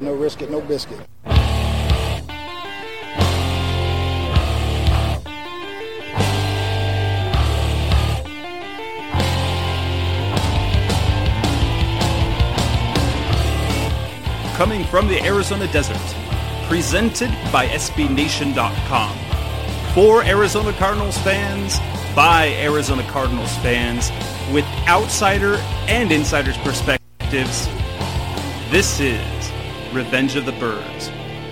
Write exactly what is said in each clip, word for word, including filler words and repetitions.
No risk it, no biscuit. Coming from the Arizona desert, presented by S B Nation dot com. For Arizona Cardinals fans, by Arizona Cardinals fans, with outsider and insider's perspectives, this is Revenge of the Birds.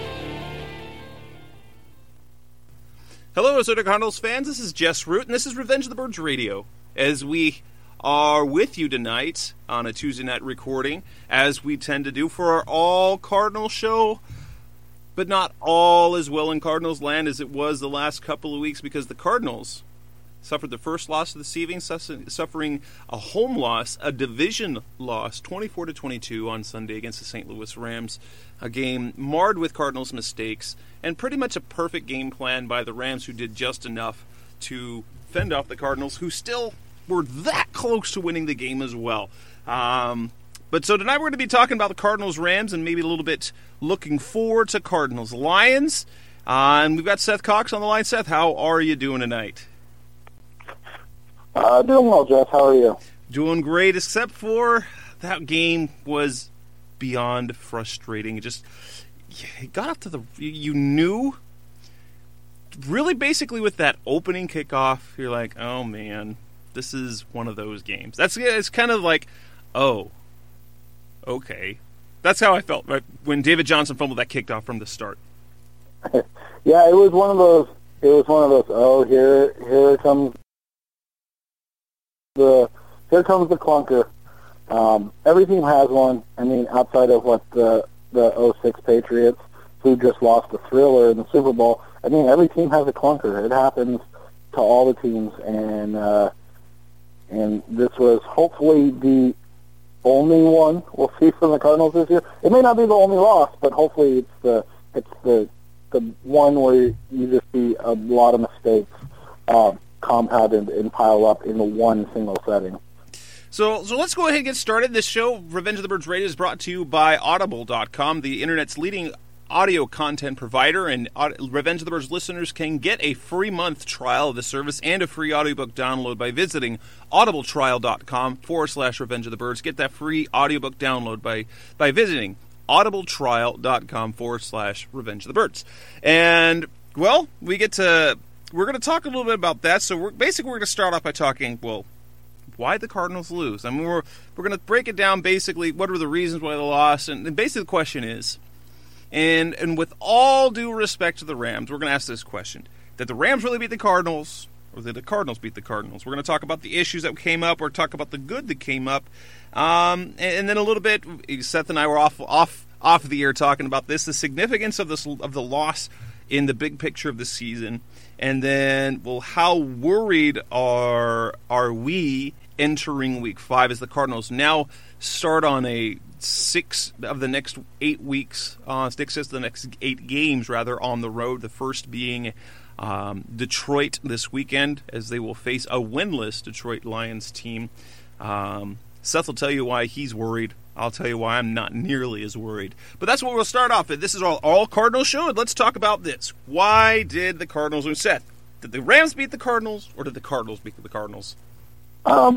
Hello, Arizona Cardinals fans. This is Jess Root, and this is Revenge of the Birds Radio. As we are with you tonight on a Tuesday night recording, as we tend to do for our all Cardinal show, but not all as well in Cardinals land as it was the last couple of weeks, because the Cardinals suffered the first loss of the season, suffering a home loss, a division loss, twenty-four to twenty-two on Sunday against the Saint Louis Rams, a game marred with Cardinals mistakes, and pretty much a perfect game plan by the Rams, who did just enough to fend off the Cardinals, who still were that close to winning the game as well. Um, but so tonight we're going to be talking about the Cardinals-Rams and maybe a little bit looking forward to Cardinals-Lions. Uh, and we've got Seth Cox on the line. Seth, how are you doing tonight? Uh, doing well, Jeff. How are you? Doing great, except for that game was beyond frustrating. It just it got up to the... You knew... Really, basically, with that opening kickoff, you're like, oh, man... This is one of those games. That's it's kind of like, oh, okay. That's how I felt right when David Johnson fumbled that kickoff from the start. Yeah, it was one of those. It was one of those. Oh, here, here comes the here comes the clunker. Um, every team has one. I mean, outside of what the the oh six Patriots, who just lost the thriller in the Super Bowl. I mean, every team has a clunker. It happens to all the teams, and. Uh, And this was hopefully the only one we'll see from the Cardinals this year. It may not be the only loss, but hopefully it's the it's the the one where you just see a lot of mistakes uh, compounded and pile up in the one single setting. So, so let's go ahead and get started. This show, Revenge of the Birds Radio, is brought to you by Audible dot com, the internet's leading audio content provider, and Revenge of the Birds listeners can get a free month trial of the service and a free audiobook download by visiting audibletrial.com forward slash Revenge of the Birds. Get that free audiobook download by, by visiting audibletrial.com forward slash Revenge of the Birds. And, well, we get to, we're going to talk a little bit about that. So we're basically, we're going to start off by talking, well, why the Cardinals lose. I mean, we're, we're going to break it down basically, what were the reasons why they lost, and, and basically the question is, And and with all due respect to the Rams, we're going to ask this question. Did the Rams really beat the Cardinals, or did the Cardinals beat the Cardinals? We're going to talk about the issues that came up, or talk about the good that came up. Um, and, and then a little bit, Seth and I were off off off the air talking about this, the significance of this of the loss in the big picture of the season. And then, well, how worried are are we entering week five as the Cardinals now start on a six of the next eight weeks, uh, six of the next eight games, rather, on the road. The first being um, Detroit this weekend, as they will face a winless Detroit Lions team. Um, Seth will tell you why he's worried. I'll tell you why I'm not nearly as worried. But that's what we'll start off with. This is all, all Cardinals show, and let's talk about this. Why did the Cardinals lose? Seth, did the Rams beat the Cardinals, or did the Cardinals beat the Cardinals? Um.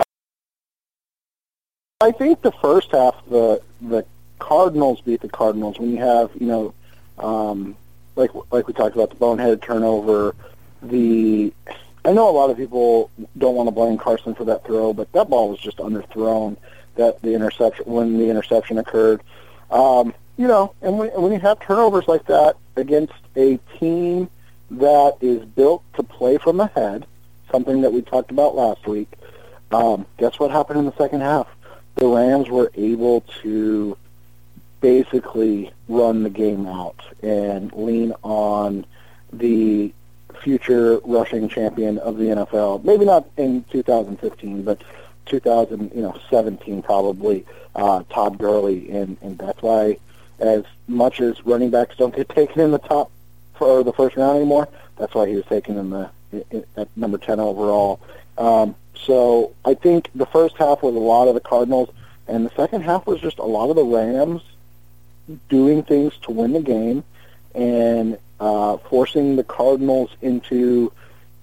I think the first half, the the Cardinals beat the Cardinals when you have, you know, um, like like we talked about, the boneheaded turnover. The I know a lot of people don't want to blame Carson for that throw, but that ball was just underthrown. That the interception when the interception occurred, um, you know, and when, when you have turnovers like that against a team that is built to play from ahead, something that we talked about last week. Um, guess what happened in the second half? The Rams were able to basically run the game out and lean on the future rushing champion of the N F L. Maybe not in two thousand fifteen, but two thousand, you know, seventeen probably. Uh, Todd Gurley, and, and that's why, as much as running backs don't get taken in the top for the first round anymore, that's why he was taken in the at number ten overall. Um, So I think the first half was a lot of the Cardinals, and the second half was just a lot of the Rams doing things to win the game and uh, forcing the Cardinals into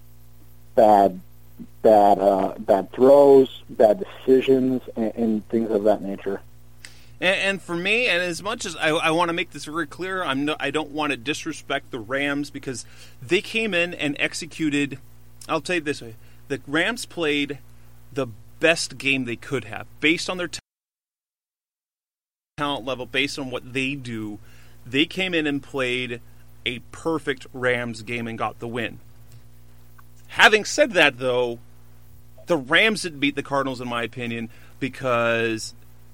bad, bad, uh, bad throws, bad decisions, and, and things of that nature. And, and for me, and as much as I, I want to make this very clear, I'm no, I don't want to disrespect the Rams because they came in and executed. I'll tell you this way: the Rams played the best game they could have based on their t- talent level, based on what they do. They came in and played a perfect Rams game and got the win. Having said that, though, the Rams didn't beat the Cardinals, in my opinion, because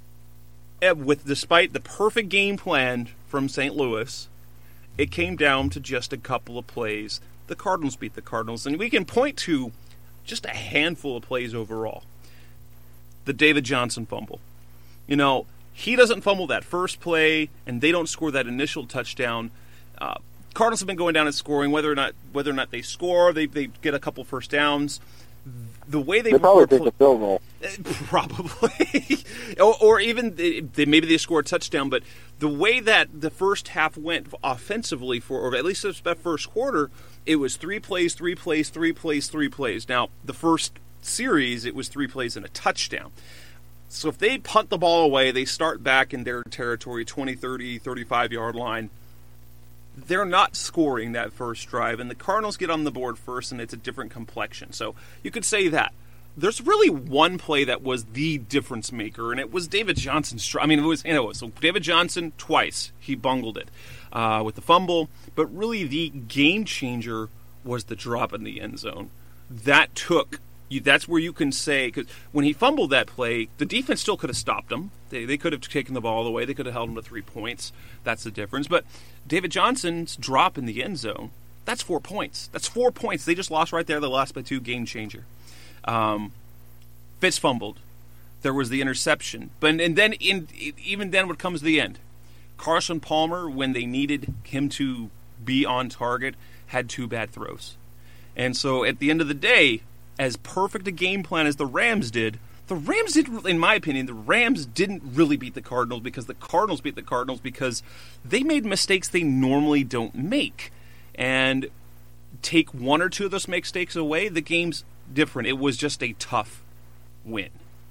with despite the perfect game plan from Saint Louis, it came down to just a couple of plays. The Cardinals beat the Cardinals, and we can point to just a handful of plays overall. The David Johnson fumble. You know, he doesn't fumble that first play, and they don't score that initial touchdown. Uh, Cardinals have been going down and scoring, whether or not whether or not they score, they they get a couple first downs. The way they, they probably take a field goal, probably, or, or even they, they, maybe they score a touchdown. But the way that the first half went offensively, for or at least that first quarter, it was three plays, three plays, three plays, three plays. Now the first series, it was three plays and a touchdown. So if they punt the ball away, they start back in their territory, twenty, thirty, thirty-five-yard line. They're not scoring that first drive, and the Cardinals get on the board first, and it's a different complexion. So you could say that. There's really one play that was the difference maker, and it was David Johnson's try. I mean, it was, you know, so David Johnson, twice, he bungled it uh, with the fumble, but really the game changer was the drop in the end zone. That took... You, that's where you can say, because when he fumbled that play, the defense still could have stopped him. They, they could have taken the ball away. They could have held him to three points. That's the difference. But David Johnson's drop in the end zone, that's four points. That's four points. They just lost right there. They lost by two, game changer. Um, Fitz fumbled. There was the interception. But and then in even then what comes to the end? Carson Palmer, when they needed him to be on target, had two bad throws. And so at the end of the day, as perfect a game plan as the Rams did, the Rams did, in my opinion, the Rams didn't really beat the Cardinals because the Cardinals beat the Cardinals because they made mistakes they normally don't make. And take one or two of those mistakes away, the game's different. It was just a tough win.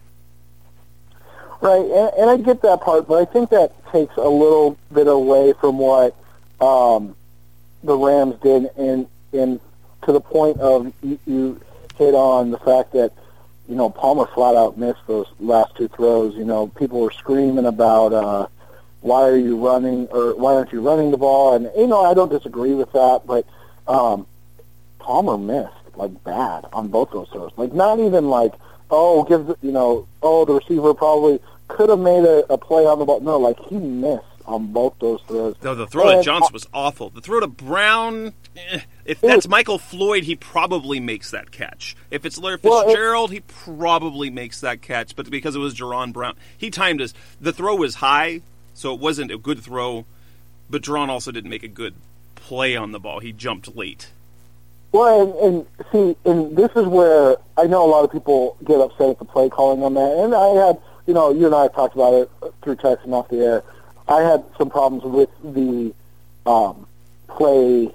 Right, and, and I get that part, but I think that takes a little bit away from what um, the Rams did, and, and to the point of you, you hit on the fact that, you know, Palmer flat out missed those last two throws. You know, people were screaming about uh, why are you running, or why aren't you running the ball? And, you know, I don't disagree with that, but um, Palmer missed, like, bad on both those throws. Like, not even like, oh, give the, you know, oh, the receiver probably could have made a, a play on the ball. No, like, he missed on both those throws. No, the throw and, to Johnson was awful. The throw to Brown, eh, if that's Michael Floyd, he probably makes that catch. If it's Larry Fitzgerald, well, it, he probably makes that catch. But because it was Jerron Brown, he timed his. The throw was high, so it wasn't a good throw. But Jerron also didn't make a good play on the ball. He jumped late. Well, and, and see, and this is where I know a lot of people get upset at the play calling on that. And I had, you know, you and I talked about it through text and off the air. I had some problems with the um, play,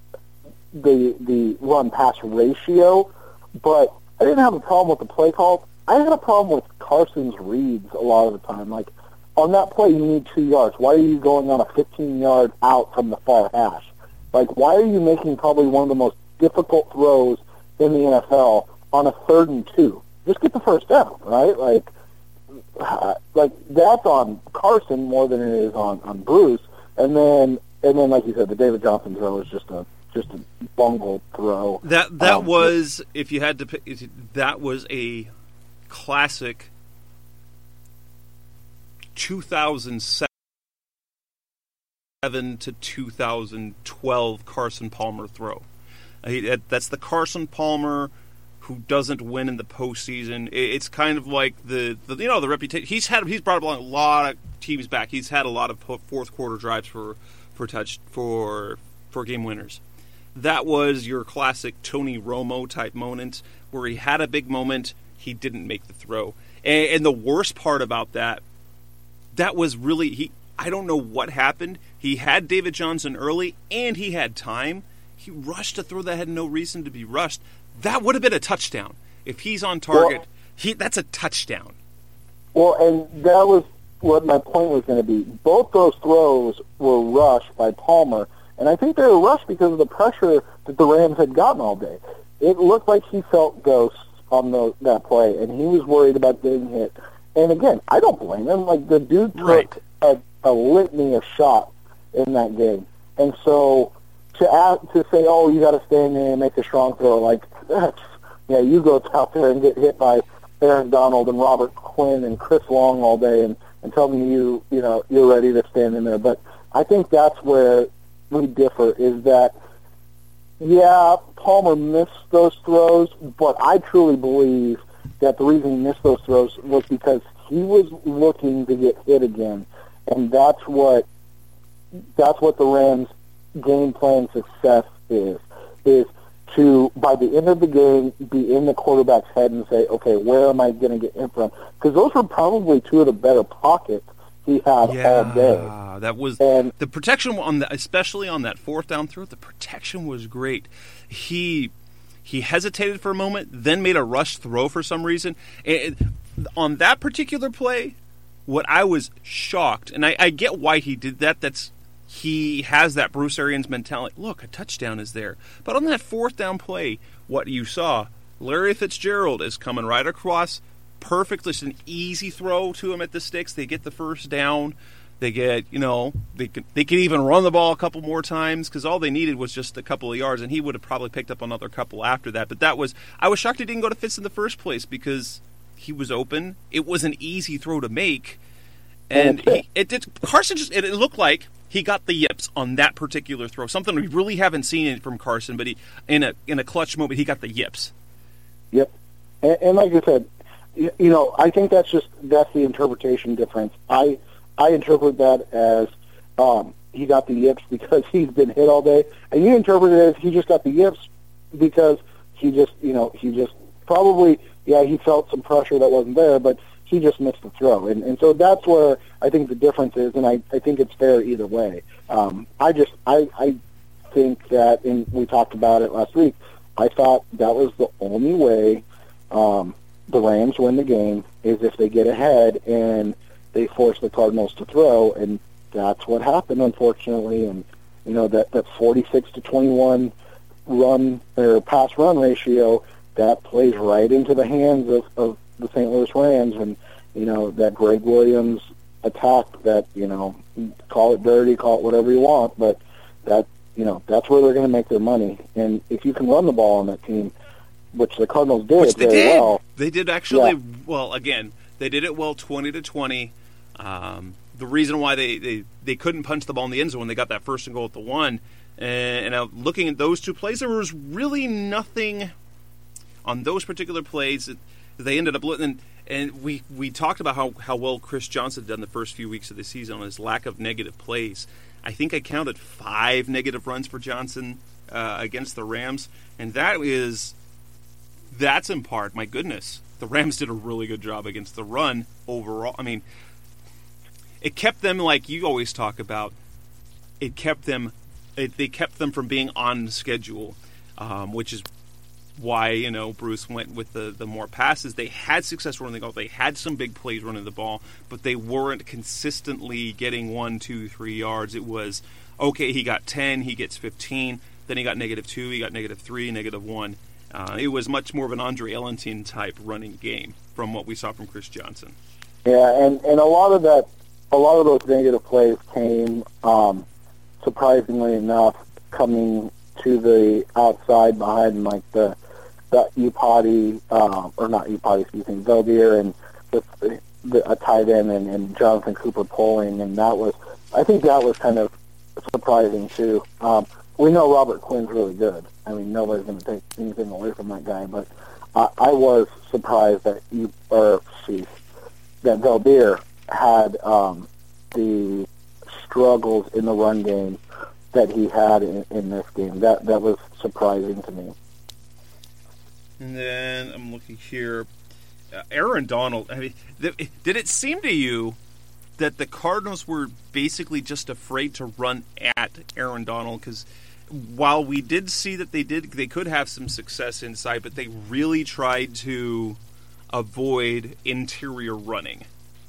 the the run-pass ratio, but I didn't have a problem with the play call. I had a problem with Carson's reads a lot of the time. Like, on that play, you need two yards. Why are you going on a fifteen-yard out from the far hash? Like, why are you making probably one of the most difficult throws in the N F L on a third and two? Just get the first down, right? Like, Uh, like that's on Carson more than it is on, on Bruce, and then and then like you said, the David Johnson throw is just a just a bungled throw. That that um, was if you had to pick, that was a classic two thousand seven to two thousand twelve Carson Palmer throw. That's the Carson Palmer who doesn't win in the postseason. It's kind of like the, the you know the reputation he's had. He's brought along a lot of teams back. He's had a lot of fourth quarter drives for for touch for for game winners. That was your classic Tony Romo type moment where he had a big moment, he didn't make the throw. And, and the worst part about that, that was really he I don't know what happened. He had David Johnson early, and he had time. He rushed a throw that had no reason to be rushed. That would have been a touchdown. If he's on target, well, he that's a touchdown. Well, and that was what my point was going to be. Both those throws were rushed by Palmer, and I think they were rushed because of the pressure that the Rams had gotten all day. It looked like he felt ghosts on the, that play, and he was worried about getting hit. And again, I don't blame him. Like, the dude took right. a, a litany of shots in that game. And so to ask, to say, oh, you got to stand there and make a strong throw, like, that's, yeah, you go out there and get hit by Aaron Donald and Robert Quinn and Chris Long all day and, and tell me you, you know, you're ready to stand in there. But I think that's where we differ, is that, yeah, Palmer missed those throws, but I truly believe that the reason he missed those throws was because he was looking to get hit again, and that's what that's what the Rams' game plan success is, is to, by the end of the game, be in the quarterback's head and say, okay, where am I going to get in from? Because those were probably two of the better pockets he had yeah, all day. That was and, the protection on the, especially on that fourth down throw. The protection was great. He he hesitated for a moment, then made a rush throw for some reason. And on that particular play, what I was shocked, and I, I get why he did that. That's he has that Bruce Arians mentality. Look, a touchdown is there. But on that fourth down play, what you saw, Larry Fitzgerald is coming right across. Perfectly, it's an easy throw to him at the sticks. They get the first down. They get, you know, they could they could even run the ball a couple more times because all they needed was just a couple of yards, and he would have probably picked up another couple after that. But that was, I was shocked he didn't go to Fitz in the first place because he was open. It was an easy throw to make, and he, it did. Carson just it, it looked like he got the yips on that particular throw. Something we really haven't seen from Carson, but he in a in a clutch moment he got the yips. Yep, and, and like I said. You know, I think that's just that's the interpretation difference. I I interpret that as um, he got the yips because he's been hit all day, and you interpret it as he just got the yips because he just you know he just probably yeah he felt some pressure that wasn't there, but he just missed the throw, and and so that's where I think the difference is, and I I think it's fair either way. Um, I just I I think that, and we talked about it last week. I thought that was the only way. Um, the Rams win the game is if they get ahead and they force the Cardinals to throw, and that's what happened, unfortunately. And you know that that forty-six to twenty-one run or pass run ratio that plays right into the hands of, of the Saint Louis Rams, and you know that Greg Williams attack that you know call it dirty, call it whatever you want, but that you know that's where they're going to make their money. And if you can run the ball on that team, which the Cardinals did which they very did. well. They did actually yeah. well. Again, they did it well, twenty to twenty. Um, the reason why they, they, they couldn't punch the ball in the end zone when they got that first and goal at the one, and, and uh, looking at those two plays, there was really nothing on those particular plays that they ended up and and we we talked about how, how well Chris Johnson had done the first few weeks of the season on his lack of negative plays. I think I counted five negative runs for Johnson uh, against the Rams, and that is. That's in part, my goodness, the Rams did a really good job against the run overall. I mean, it kept them, like you always talk about, it kept them, it, they kept them from being on schedule, um, which is why, you know, Bruce went with the, the more passes. They had success running the ball. They had some big plays running the ball, but they weren't consistently getting one, two, three yards. It was, okay, he got ten, he gets fifteen, then he got negative two, he got negative three, negative one. Uh, it was much more of an Andre Ellington type running game from what we saw from Chris Johnson. Yeah, and, and a lot of that, a lot of those negative plays came, um, surprisingly enough, coming to the outside behind like the the Upati, uh, or not Upati, excuse me, Veldier and the, the, a tight end and, and Jonathan Cooper pulling, and that was, I think that was kind of surprising too. Um, we know Robert Quinn's really good. I mean, nobody's going to take anything away from that guy, but I, I was surprised that you, or geez, that Veldier had um, the struggles in the run game that he had in, in this game. That that was surprising to me. And then I'm looking here. Uh, Aaron Donald, I mean, th- did it seem to you that the Cardinals were basically just afraid to run at Aaron Donald, because while we did see that they did, they could have some success inside, but they really tried to avoid interior running.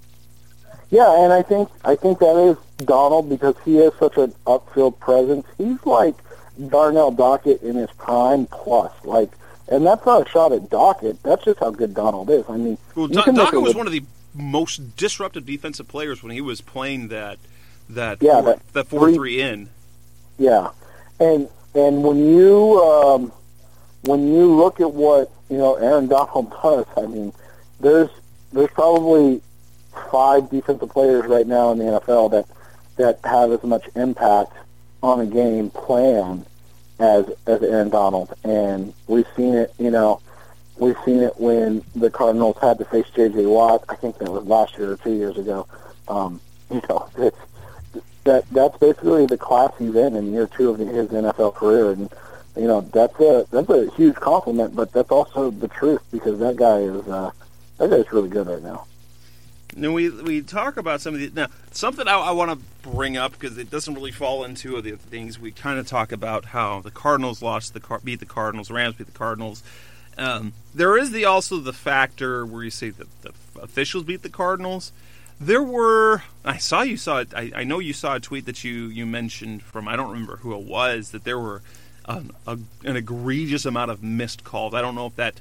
Yeah, and I think I think that is Donald, because he has such an upfield presence. He's like Darnell Dockett in his prime plus, like, and that's not a shot at Dockett. That's just how good Donald is. I mean, well, Do- Dockett was one of the most disruptive defensive players when he was playing that that yeah, four, that the four three in. Yeah, and and when you um, when you look at what you know Aaron Donald does, I mean, there's there's probably five defensive players right now in the N F L that that have as much impact on a game plan as as Aaron Donald, and we've seen it. You know, we've seen it when the Cardinals had to face J J Watt. I think that was last year or two years ago. Um, you know, it's, that that's basically the class he's in in year two of his N F L career, and you know that's a that's a huge compliment, but that's also the truth, because that guy is uh, that guy's really good right now. Now we we talk about some of the now something I, I want to bring up, because it doesn't really fall into the things we kind of talk about, how the Cardinals lost the beat the Cardinals, Rams beat the Cardinals. Um, there is the also the factor where you say that the officials beat the Cardinals. There were I saw you saw it. I, I know you saw a tweet that you, you mentioned from, I don't remember who it was, that there were um, a, an egregious amount of missed calls. I don't know if that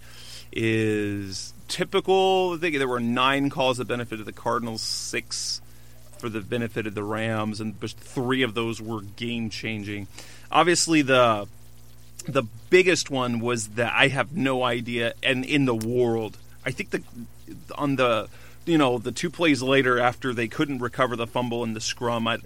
is typical. I think there were nine calls that benefited the Cardinals, six for the benefit of the Rams, and just three of those were game changing. Obviously, the the biggest one was that I have no idea, and in the world, I think the on the you know the two plays later after they couldn't recover the fumble in the scrum, I,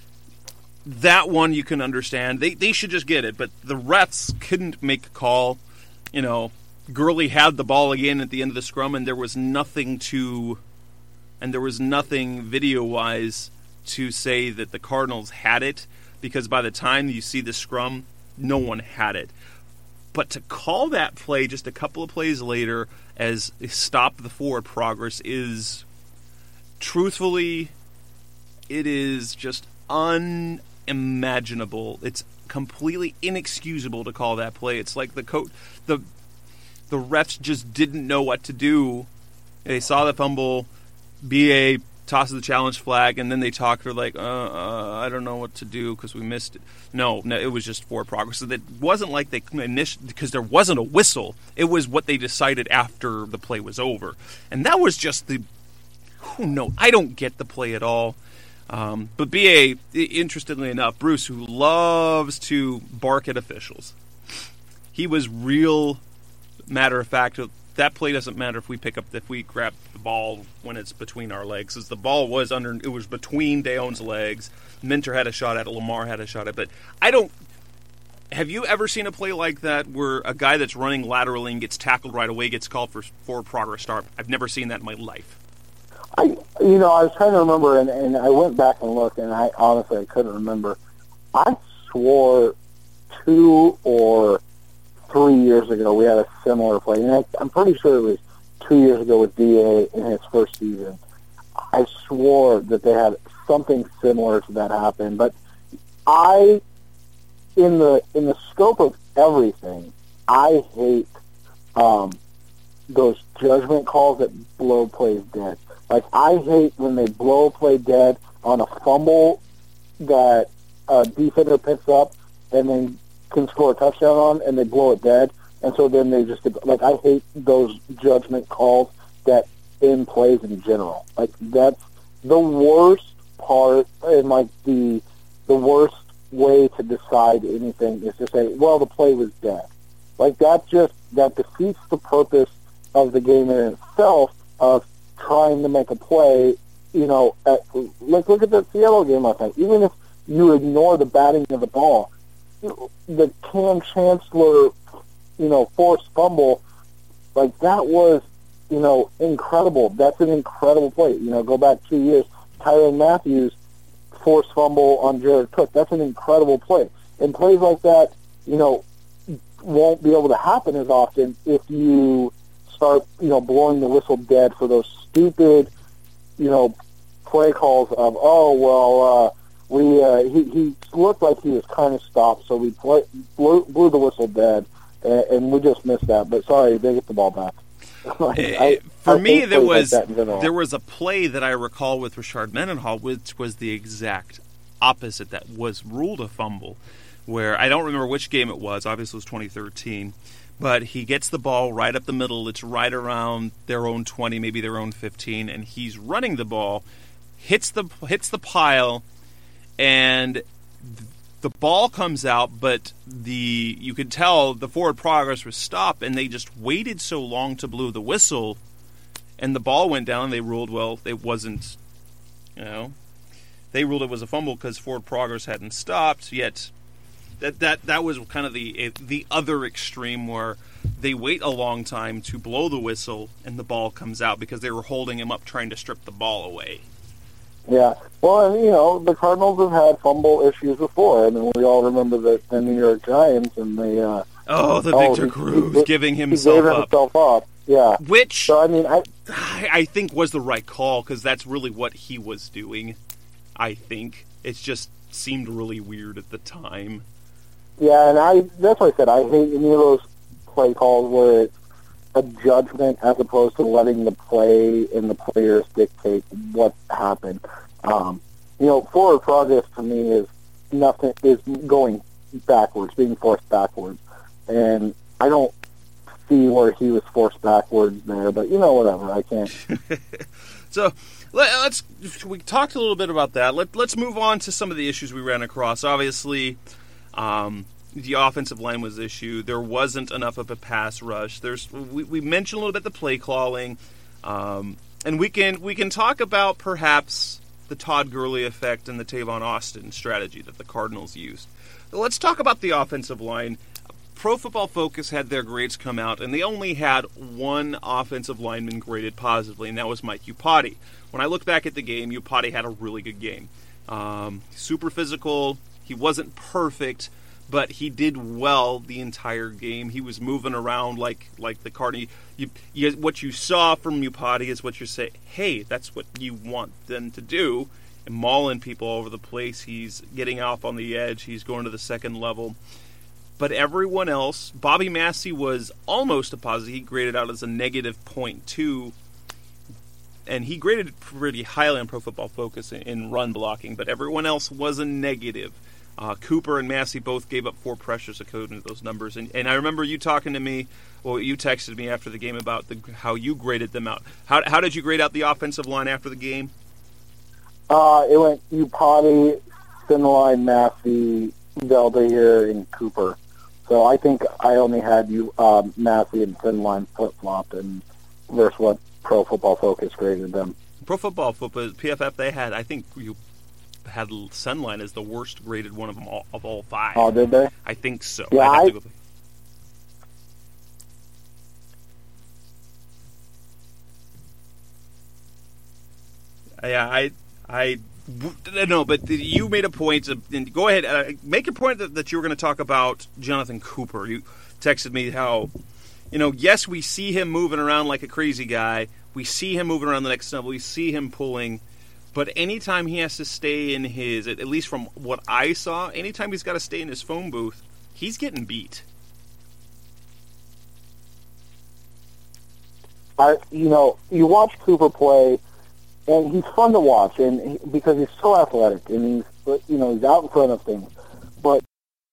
that one you can understand. They they should just get it, but the refs couldn't make a call. You know, Gurley had the ball again at the end of the scrum, and there was nothing to, and there was nothing video-wise to say that the Cardinals had it, because by the time you see the scrum, no one had it. But to call that play just a couple of plays later as stop the forward progress is, truthfully, it is just unimaginable. It's completely inexcusable to call that play. It's like the coach, the the refs just didn't know what to do. They saw the fumble, B A tosses the challenge flag, and then they talk. They're like, uh, uh, I don't know what to do because we missed it. No, no, it was just forward progress. So it wasn't like they initially, because there wasn't a whistle. It was what they decided after the play was over, and that was just the. Who knows? I don't get the play at all. Um, but B A, interestingly enough, Bruce, who loves to bark at officials, he was real matter of fact. That play doesn't matter if we pick up if we grab the ball when it's between our legs, as the ball was under. It was between Deon's legs. Minter had a shot at it. Lamar had a shot at it. But I don't. Have you ever seen a play like that where a guy that's running laterally and gets tackled right away gets called for forward progress start? I've never seen that in my life. I, you know, I was trying to remember, and, and I went back and looked, and I honestly I couldn't remember. I swore two or three years ago we had a similar play, and I, I'm pretty sure it was two years ago with D A in his first season. I swore that they had something similar to that happen, but I, in the in the scope of everything, I hate um, those judgment calls that blow plays dead. Like, I hate when they blow a play dead on a fumble that a defender picks up and then can score a touchdown on, and they blow it dead, and so then they just get, like, I hate those judgment calls that end plays in general. Like, that's the worst part, and like the the worst way to decide anything is to say, well, the play was dead. Like, that just that defeats the purpose of the game in itself of trying to make a play. You know, at, like, look at the Seattle game last night. Even if you ignore the batting of the ball, the Cam Chancellor, you know, forced fumble, like, that was, you know, incredible. That's an incredible play. You know, go back two years, Tyrann Mathieu forced fumble on Jared Cook. That's an incredible play. And plays like that, you know, won't be able to happen as often if you start, you know, blowing the whistle dead for those stupid, you know, play calls of, oh, well, uh, we uh, he, he looked like he was kind of stopped, so we play, blew, blew the whistle dead, and, and we just missed that. But sorry, they get the ball back. like, I, For I me, there was like there was a play that I recall with Rashard Mendenhall, which was the exact opposite. That was ruled a fumble, where I don't remember which game it was. Obviously, it was twenty thirteen. But he gets the ball right up the middle. It's right around their own twenty, maybe their own fifteen, and he's running the ball, hits the hits the pile, and the ball comes out, but the you could tell the forward progress was stopped, and they just waited so long to blow the whistle, and the ball went down, and they ruled, well, it wasn't, you know, they ruled it was a fumble because forward progress hadn't stopped, yet that that, that was kind of the the other extreme where they wait a long time to blow the whistle, and the ball comes out because they were holding him up trying to strip the ball away. Yeah, well, and, you know, the Cardinals have had fumble issues before. I mean, we all remember the, the New York Giants and the... Uh, oh, the oh, Victor he, Cruz he, giving he himself gave up. himself up, yeah. Which, so, I mean, I, I think was the right call, because that's really what he was doing, I think. It just seemed really weird at the time. Yeah, and I that's why I said I hate any of those play calls where it's a judgment as opposed to letting the play and the players dictate what happened. Um, you know, forward progress to me is nothing is going backwards, being forced backwards, and I don't see where he was forced backwards there. But you know, whatever, I can't. So let's we talked a little bit about that. Let, let's move on to some of the issues we ran across. Obviously, um, the offensive line was an issue. There wasn't enough of a pass rush. There's we, we mentioned a little bit the play calling, um, and we can we can talk about perhaps the Todd Gurley effect and the Tavon Austin strategy that the Cardinals used. But let's talk about the offensive line. Pro Football Focus had their grades come out, and they only had one offensive lineman graded positively, and that was Mike Iupati. When I look back at the game, Iupati had a really good game. Um, super physical. He wasn't perfect, but he did well the entire game. He was moving around like like the Cardinals. You, you, what you saw from Iupati is what you say, hey, that's what you want them to do. And mauling people all over the place. He's getting off on the edge. He's going to the second level. But everyone else, Bobby Massey was almost a positive. He graded out as a negative point two, and he graded pretty highly on Pro Football Focus in, in run blocking, but everyone else was a negative. Uh, Cooper and Massey both gave up four pressures according to those numbers. And, and I remember you talking to me, well, you texted me after the game about the, how you graded them out. How, how did you grade out the offensive line after the game? Uh, it went Iupati, Thinline, Massey, Valdeir, and Cooper. So I think I only had you um, Massey and Thinline flip-flopped and versus what Pro Football Focus graded them. Pro Football Focus, P F F, they had, I think you had Sunline as the worst graded one of them all, of all five. Oh, did they? I think so. Yeah, I, I, go yeah, I, I, no, but you made a point. Of, and go ahead, uh, make a point that, that you were going to talk about Jonathan Cooper. You texted me how, you know, yes, we see him moving around like a crazy guy. We see him moving around the next level. We see him pulling. But anytime he has to stay in his, at least from what I saw, anytime he's got to stay in his phone booth, he's getting beat. I, you know, you watch Cooper play, and he's fun to watch, and he, because he's so athletic, and he's, you know, he's out in front of things. But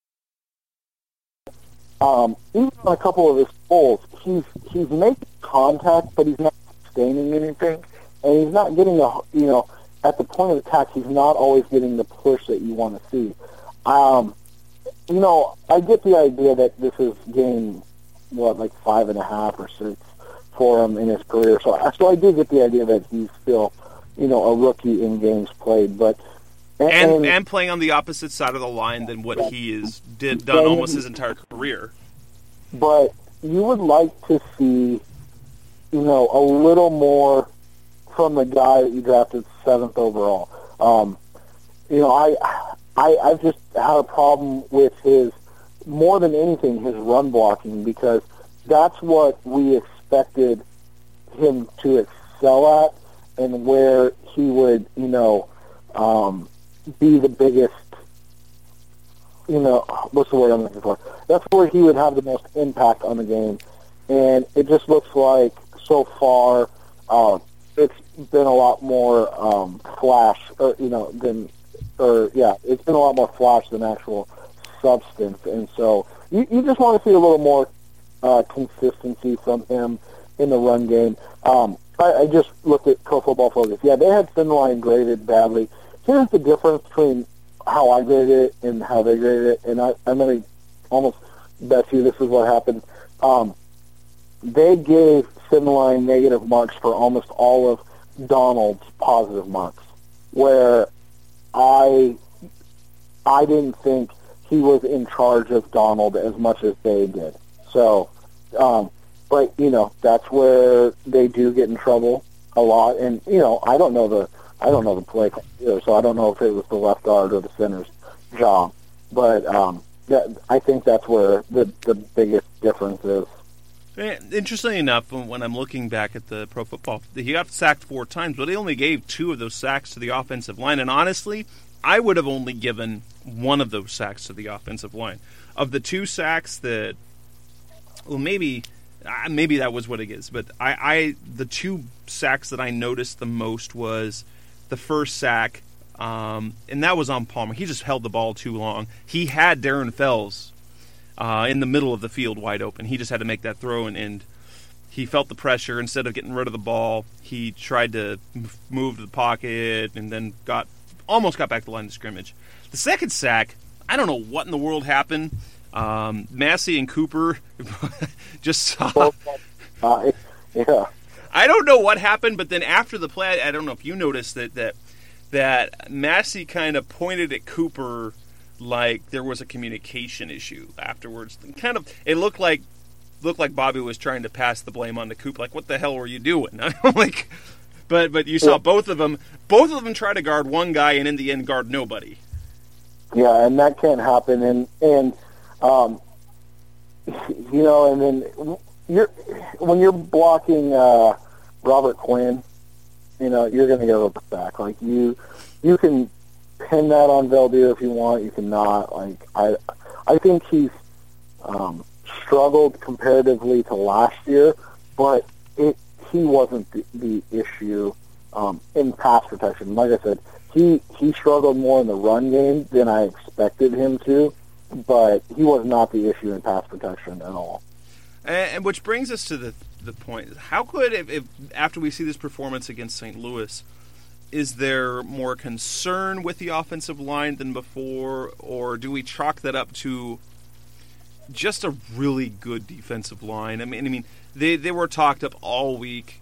um, even on a couple of his pulls, he's he's making contact, but he's not sustaining anything, and he's not getting a, you know, at the point of attack, he's not always getting the push that you want to see. Um, you know, I get the idea that this is game, what, like five and a half or six for him in his career. So, so I do get the idea that he's still, you know, a rookie in games played. But and and, and, and playing on the opposite side of the line than what he is did done almost his entire career. But you would like to see, you know, a little more from the guy that you drafted seventh overall. Um, you know, I, I, I've just had a problem with his, more than anything, his run blocking, because that's what we expected him to excel at. and where he would, you know, um, be the biggest, you know, what's the word I'm looking for? That's where he would have the most impact on the game. And it just looks like so far uh, it's been a lot more um, flash, or, you know, than, or yeah, it's been a lot more flash than actual substance. And so you, you just want to see a little more uh, consistency from him in the run game. Um, I, I just looked at Pro Football Focus. Yeah, they had Finline graded badly. Here's the difference between how I graded it and how they graded it, and I, I'm going to almost bet you this is what happened. Um, they gave Finline negative marks for almost all of Donald's positive marks, where I I didn't think he was in charge of Donald as much as they did. So, um, but, you know, that's where they do get in trouble a lot. And, you know, I don't know the I don't know the play either, so I don't know if it was the left guard or the center's job. But um, that, I think that's where the, the biggest difference is. Interestingly enough, when I'm looking back at the Pro Football, he got sacked four times, but they only gave two of those sacks to the offensive line. And honestly, I would have only given one of those sacks to the offensive line. Of the two sacks that, well, maybe maybe that was what it is, but I, I the two sacks that I noticed the most was the first sack, um, and that was on Palmer. He just held the ball too long. He had Darren Fells uh, in the middle of the field wide open. He just had to make that throw, and, and he felt the pressure. Instead of getting rid of the ball, he tried to move to the pocket and then got almost got back to the line of scrimmage. The second sack, I don't know what in the world happened. Um, Massey and Cooper just saw. Uh, yeah. I don't know what happened, but then after the play, I don't know if you noticed that that, that Massey kind of pointed at Cooper like there was a communication issue afterwards. Kind of, it looked like looked like Bobby was trying to pass the blame on to Cooper. Like, what the hell were you doing? I'm like, but but you saw yeah. both of them. Both of them try to guard one guy, and in the end, guard nobody. Yeah, and that can't happen. And and um, you know, and then you're when you're blocking uh, Robert Quinn, you know, you're going to get a little back. Like you, you can pin that on Veldu if you want. You cannot. Like I, I think he's um, struggled comparatively to last year, but it he wasn't the, the issue um, in pass protection. Like I said, he he struggled more in the run game than I expected him to, but he was not the issue in pass protection at all. And, and which brings us to the the point: how could, if, if after we see this performance against Saint Louis, is there more concern with the offensive line than before, or do we chalk that up to just a really good defensive line? I mean, I mean, they they were talked up all week,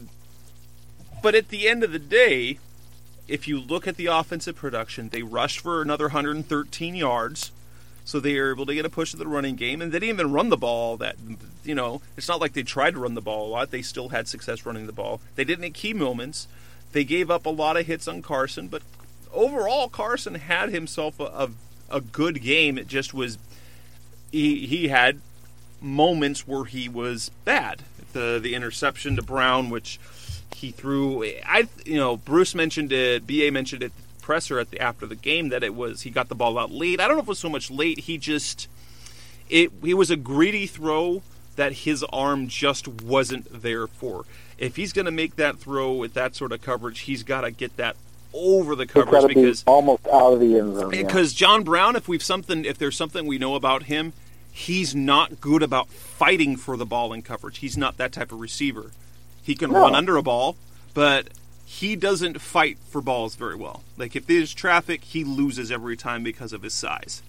but at the end of the day, if you look at the offensive production, they rushed for another one hundred thirteen yards, so they were able to get a push to the running game, and they didn't even run the ball. That, you know, it's not like they tried to run the ball a lot. They still had success running the ball. They didn't at key moments. They gave up a lot of hits on Carson, but overall, Carson had himself a, a, a good game. It just was he he had moments where he was bad. The the interception to Brown, which he threw, I you know Bruce mentioned it, B A mentioned it, presser at the after the game, that it was he got the ball out late. I don't know if it was so much late. He just it he was a greedy throw that his arm just wasn't there for. If he's going to make that throw with that sort of coverage, he's got to get that over the coverage because be almost out of the end zone. Because yeah. John Brown, if we've something, if there's something we know about him, he's not good about fighting for the ball in coverage. He's not that type of receiver. He can no. run under a ball, but he doesn't fight for balls very well. Like if there's traffic, he loses every time because of his size.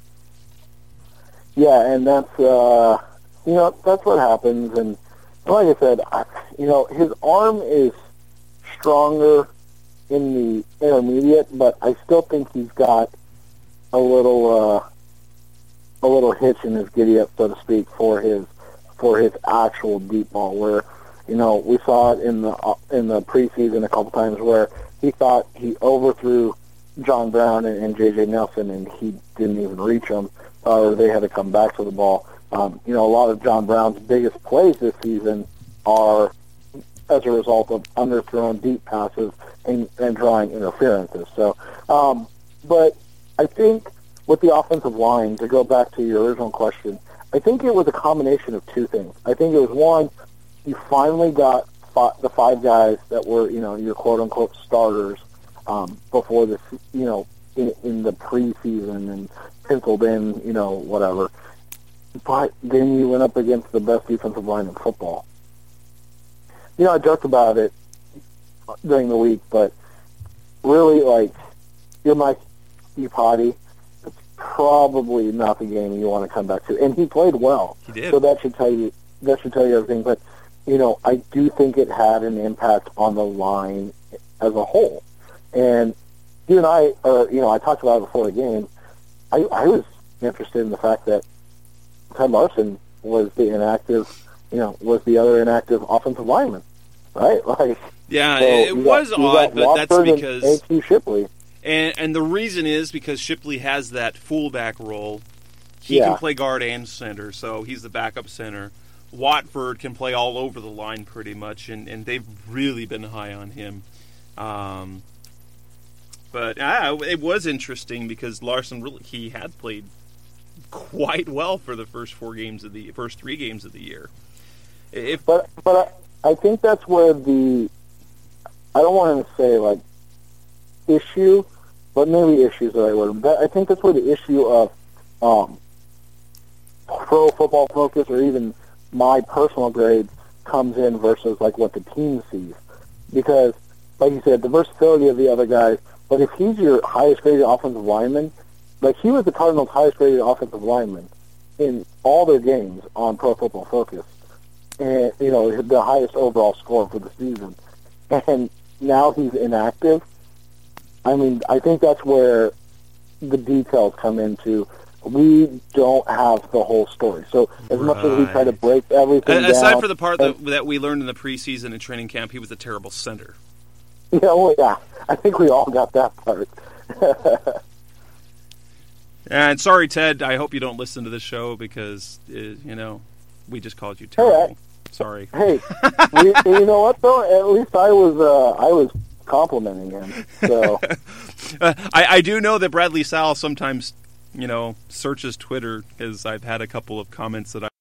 Yeah, and that's uh, you know that's what happens. And like I said, I, you know his arm is stronger in the intermediate, but I still think he's got a little uh, a little hitch in his giddy up, so to speak, for his for his actual deep ball. Where you know we saw it in the uh, in the preseason a couple times where he thought he overthrew John Brown and, and J J Nelson, and he didn't even reach them, or they had to come back to the ball. Um, you know, a lot of John Brown's biggest plays this season are as a result of underthrown deep passes and, and drawing interferences. So, um, but I think with the offensive line, to go back to your original question, I think it was a combination of two things. I think it was, one, you finally got five, the five guys that were, you know, your quote-unquote starters um, before this, you know, in, in the preseason and penciled in, you know, whatever. But then you went up against the best defensive line in football. You know, I joked about it during the week, but really, like, you're Mike Iupati. It's probably not the game you want to come back to. And he played well. He did. So that should tell you that should tell you everything. But, you know, I do think it had an impact on the line as a whole. And you and I, or, you know, I talked about it before the game. I, I was interested in the fact that Ted Larson was the inactive, you know, was the other inactive offensive lineman, right? Like, yeah, so it was got, odd, but Watford that's because A Q Shipley. And and the reason is because Shipley has that fullback role. He Yeah. can play guard and center, so he's the backup center. Watford can play all over the line pretty much, and, and they've really been high on him. Um, but ah, it was interesting because Larson really he had played quite well for the first four games of the first three games of the year. If But but I, I think that's where the I don't want to say like issue, but maybe issue is the right word. But I think that's where the issue of um, Pro Football Focus or even my personal grade comes in versus like what the team sees. Because, like you said, the versatility of the other guys. But if he's your highest graded offensive lineman, like he was the Cardinals' highest graded offensive lineman in all their games on Pro Football Focus, and you know the highest overall score for the season, and now he's inactive. I mean, I think that's where the details come into. We don't have the whole story. So as much as we try to break everything down... Aside for the part and, that, that we learned in the preseason and training camp, he was a terrible center. Yeah, well, yeah. I think we all got that part. And sorry, Ted, I hope you don't listen to this show because, uh, you know, we just called you terrible. Hey, sorry. Hey, we, you know what, though? At least I was, uh, I was complimenting him. So uh, I, I do know that Bradley Sal sometimes... you know, searches Twitter because I've had a couple of comments that I,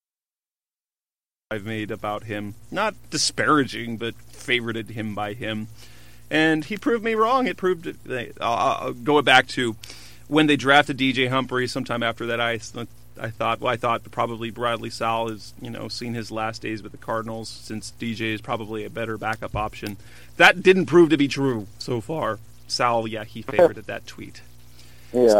I've made about him. Not disparaging, but favorited him by him. And he proved me wrong. It proved, uh, I'll go back to when they drafted D J Humphrey sometime after that, I, I thought, well, I thought probably Bradley Sal has, you know, seen his last days with the Cardinals since D J is probably a better backup option. That didn't prove to be true so far. Sal, yeah, he favorited that tweet. Yeah.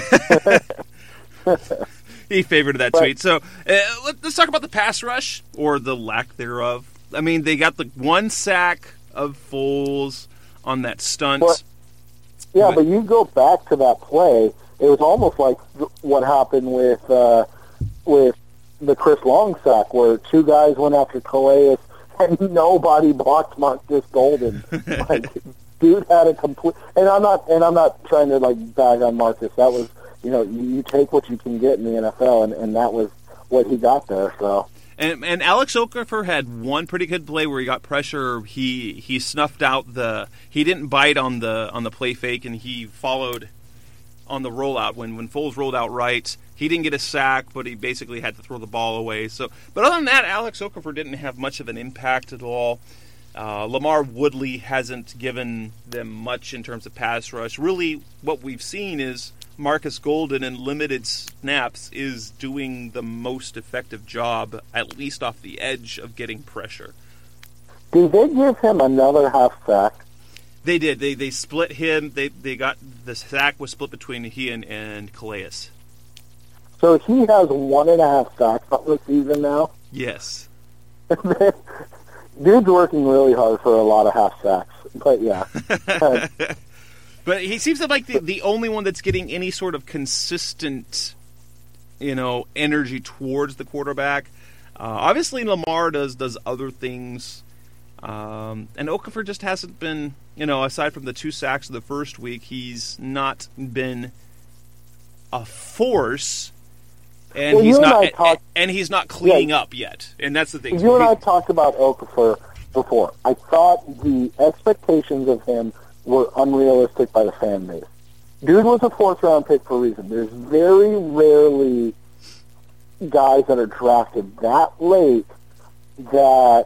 He favorited that but, tweet. So uh, let, let's talk about the pass rush, or the lack thereof. I mean, they got the one sack of Foles on that stunt. But, yeah, but, but you go back to that play, it was almost like what happened with uh, with the Chris Long sack, where two guys went after Calais and nobody blocked Marcus Golden. Like, dude had a complete, and I'm not, and I'm not trying to like bag on Marcus. That was, you know, you, you take what you can get in the N F L, and, and that was what he got there. So, and and Alex Okafor had one pretty good play where he got pressure. He he snuffed out the, he didn't bite on the on the play fake, and he followed on the rollout when when Foles rolled out right. He didn't get a sack, but he basically had to throw the ball away. So, but other than that, Alex Okafor didn't have much of an impact at all. Uh, Lamar Woodley hasn't given them much in terms of pass rush. Really, what we've seen is Marcus Golden in limited snaps is doing the most effective job, at least off the edge, of getting pressure. Did they give him another half sack? They did. They they split him. They they got the sack was split between he and, and Calais. So he has one and a half sacks on the season now? Yes. Dude's working really hard for a lot of half sacks, but yeah. But he seems like the, the only one that's getting any sort of consistent, you know, energy towards the quarterback. Uh, obviously, Lamar does does other things, um, and Okafor just hasn't been, you know, aside from the two sacks of the first week, he's not been a force. And well, he's and not, talked, and, and he's not cleaning yeah, up yet, and that's the thing. You and I talked about Okafor before. I thought the expectations of him were unrealistic by the fan base. Dude was a fourth-round pick for a reason. There's very rarely guys that are drafted that late that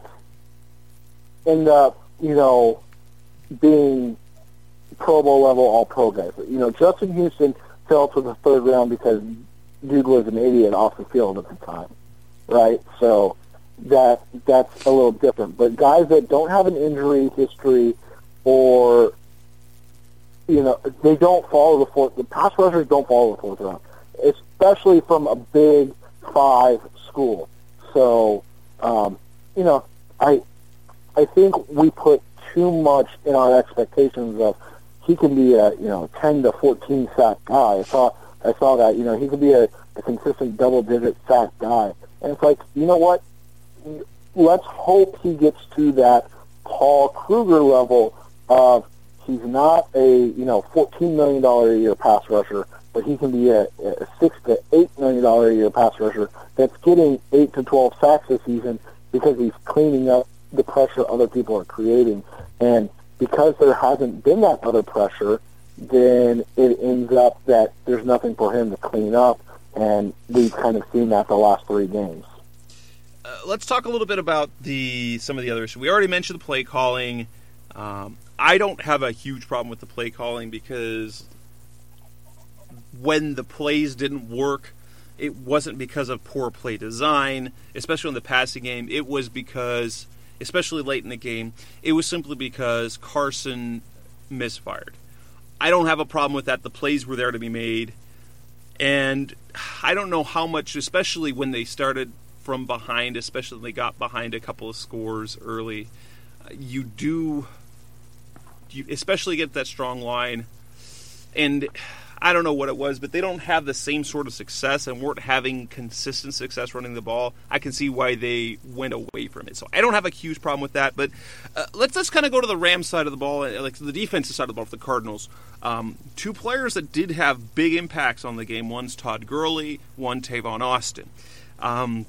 end up, you know, being Pro Bowl level All-Pro guys. You know, Justin Houston fell to the third round because dude was an idiot off the field at the time, right? So that that's a little different. But guys that don't have an injury history or, you know, they don't follow the fourth. The pass rushers don't follow the fourth round, especially from a Big Five school. So, um, you know, I I think we put too much in our expectations of he can be a, you know, ten to fourteen sack guy. I saw I saw that, you know, he could be a, a consistent double digit sack guy. And it's like, you know what? Let's hope he gets to that Paul Kruger level of he's not a, you know, fourteen million dollars a year pass rusher, but he can be a, a six to eight million dollars a year pass rusher that's getting eight to twelve sacks this season because he's cleaning up the pressure other people are creating. And because there hasn't been that other pressure, then it ends up that there's nothing for him to clean up, and we've kind of seen that the last three games. Uh, let's talk a little bit about the some of the others. We already mentioned the play calling. Um, I don't have a huge problem with the play calling because when the plays didn't work, it wasn't because of poor play design, especially in the passing game. It was because, especially late in the game, it was simply because Carson misfired. I don't have a problem with that. The plays were there to be made. And I don't know how much, especially when they started from behind, especially when they got behind a couple of scores early, you do, you especially get that strong line. And I don't know what it was, but they don't have the same sort of success and weren't having consistent success running the ball. I can see why they went away from it. So I don't have a huge problem with that. But uh, let's let's kind of go to the Rams side of the ball, like the defensive side of the ball for the Cardinals. Um, two players that did have big impacts on the game. One's Todd Gurley, one Tavon Austin. Um,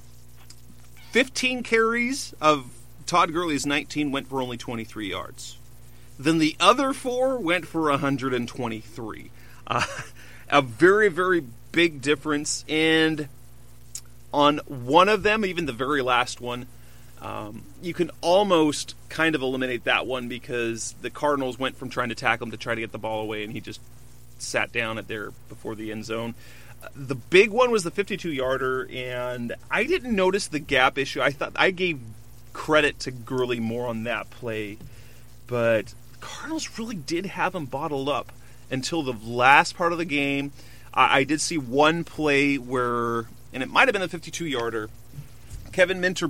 fifteen carries of Todd Gurley's nineteen went for only twenty-three yards. Then the other four went for one hundred twenty-three. Uh, a very, very big difference. And on one of them, even the very last one, um, you can almost kind of eliminate that one because the Cardinals went from trying to tackle him to try to get the ball away, and he just sat down at there before the end zone. Uh, the big one was the fifty-two-yarder, and I didn't notice the gap issue. I thought I gave credit to Gurley more on that play, but Cardinals really did have him bottled up until the last part of the game. I, I did see one play where, and it might have been a fifty-two-yarder, Kevin Minter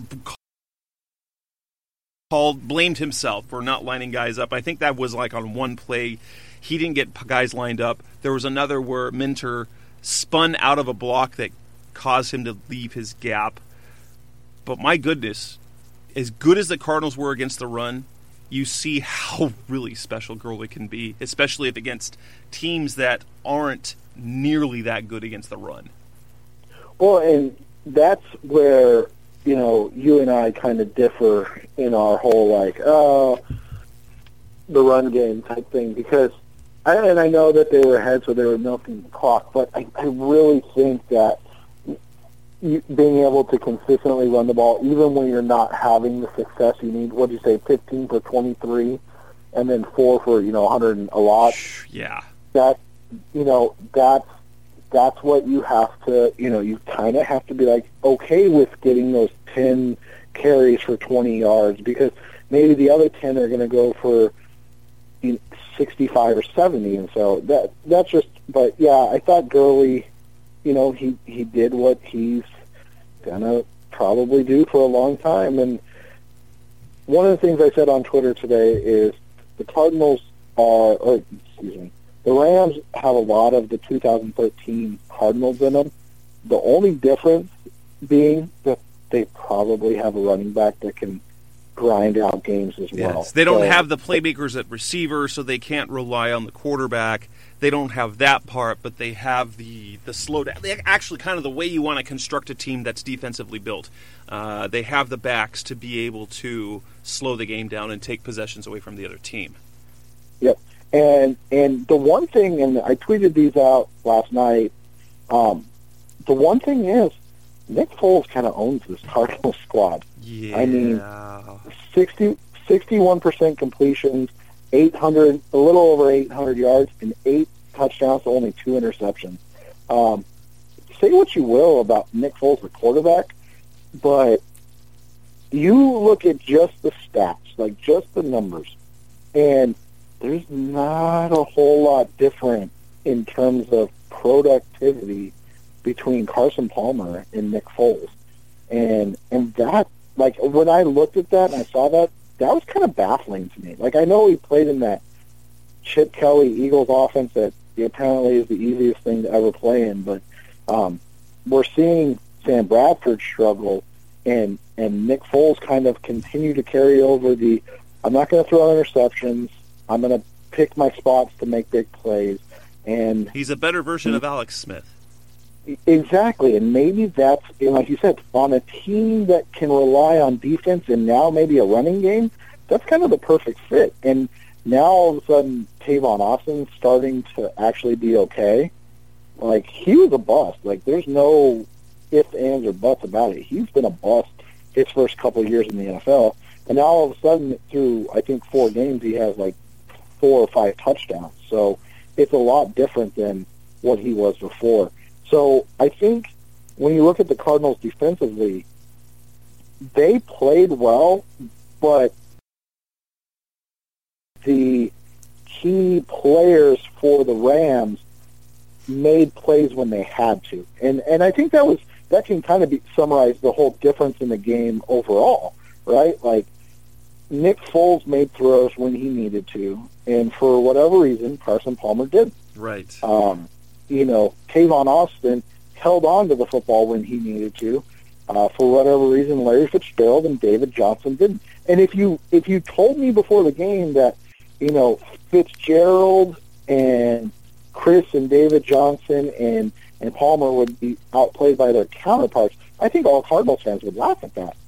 called, blamed himself for not lining guys up. I think that was like on one play. He didn't get guys lined up. There was another where Minter spun out of a block that caused him to leave his gap. But my goodness, as good as the Cardinals were against the run, you see how really special Gurley can be, especially if against teams that aren't nearly that good against the run. Well, and that's where, you know, you and I kind of differ in our whole, like, oh, the run game type thing, because, I, and I know that they were ahead, so they were milking the clock, but I, I really think that you, being able to consistently run the ball, even when you're not having the success you need, what do you say, fifteen for twenty-three, and then four for, you know, one hundred and a lot. Yeah. That, you know, that's, that's what you have to, you know, you kind of have to be, like, okay with getting those ten carries for twenty yards, because maybe the other ten are going to go for, you know, sixty-five or seventy, and so that that's just, but, yeah, I thought Gurley, you know, he, he did what he's going to probably do for a long time. And one of the things I said on Twitter today is the Cardinals are, or excuse me, the Rams have a lot of the two thousand thirteen Cardinals in them. The only difference being that they probably have a running back that can grind out games as well. Yes. They don't so, have the playmakers at receiver, so they can't rely on the quarterback. They don't have that part, but they have the the slow down. They actually, kind of the way you want to construct a team that's defensively built. Uh, they have the backs to be able to slow the game down and take possessions away from the other team. Yep. And and the one thing, and I tweeted these out last night, um, the one thing is, Nick Foles kind of owns this Cardinals squad. Yeah. I mean, sixty, sixty-one percent completions, eight hundred, a little over eight hundred yards, and eight touchdowns to only two interceptions. Um, say what you will about Nick Foles, the quarterback, but you look at just the stats, like just the numbers, and there's not a whole lot different in terms of productivity between Carson Palmer and Nick Foles. And and that, like, when I looked at that and I saw that, that was kind of baffling to me. Like, I know he played in that Chip Kelly Eagles offense that apparently is the easiest thing to ever play in, but um, we're seeing Sam Bradford struggle, and, and Nick Foles kind of continue to carry over the, I'm not going to throw interceptions, I'm going to pick my spots to make big plays. And he's a better version of Alex Smith. Exactly, and maybe that's, like you said, on a team that can rely on defense and now maybe a running game, that's kind of the perfect fit. And now all of a sudden, Tavon Austin's starting to actually be okay. Like, he was a bust. Like, there's no ifs, ands, or buts about it. He's been a bust his first couple of years in the N F L. And now all of a sudden, through, I think, four games, he has, like, four or five touchdowns. So it's a lot different than what he was before. So I think when you look at the Cardinals defensively, they played well, but the key players for the Rams made plays when they had to. And and I think that was that can kind of be, summarize the whole difference in the game overall, right? Like, Nick Foles made throws when he needed to, and for whatever reason, Carson Palmer didn't. Right. Um, you know, Tavon Austin held on to the football when he needed to. Uh, for whatever reason, Larry Fitzgerald and David Johnson didn't. And if you if you told me before the game that, you know, Fitzgerald and Chris and David Johnson and, and Palmer would be outplayed by their counterparts, I think all Cardinals fans would laugh at that.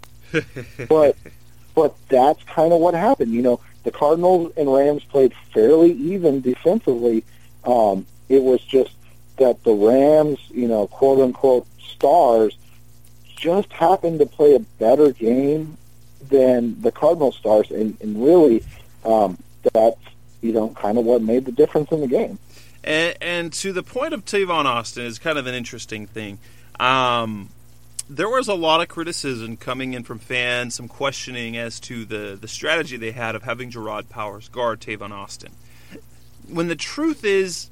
but but that's kind of what happened. You know, the Cardinals and Rams played fairly even defensively. Um, it was just that the Rams, you know, quote-unquote stars, just happened to play a better game than the Cardinal stars, and, and really um, that's, you know, kind of what made the difference in the game. And, and to the point of Tavon Austin is kind of an interesting thing. Um, there was a lot of criticism coming in from fans, some questioning as to the, the strategy they had of having Gerard Powers guard Tavon Austin. When the truth is,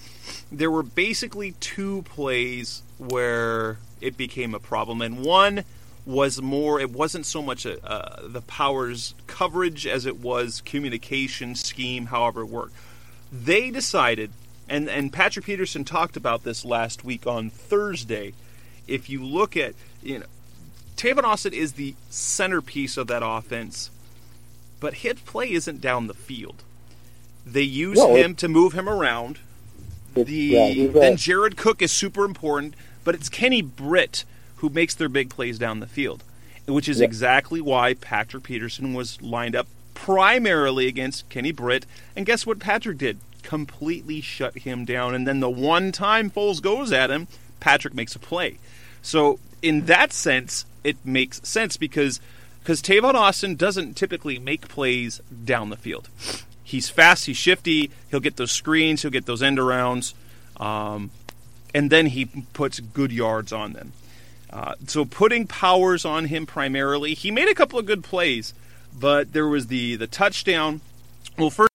there were basically two plays where it became a problem, and one was more, it wasn't so much a, uh, the Powers coverage as it was communication, scheme, however it worked. They decided, and, and Patrick Peterson talked about this last week on Thursday, if you look at, you know, Tavon Austin is the centerpiece of that offense, but his play isn't down the field. They use no, him to move him around. The yeah, then Jared Cook is super important, but it's Kenny Britt who makes their big plays down the field, which is yeah. exactly why Patrick Peterson was lined up primarily against Kenny Britt. And guess what Patrick did? Completely shut him down. And then the one time Foles goes at him, Patrick makes a play. So in that sense, it makes sense because because Tavon Austin doesn't typically make plays down the field. He's fast, he's shifty, he'll get those screens, he'll get those end arounds, um, and then he puts good yards on them. Uh, so putting Powers on him primarily, he made a couple of good plays, but there was the, the touchdown. Well, first,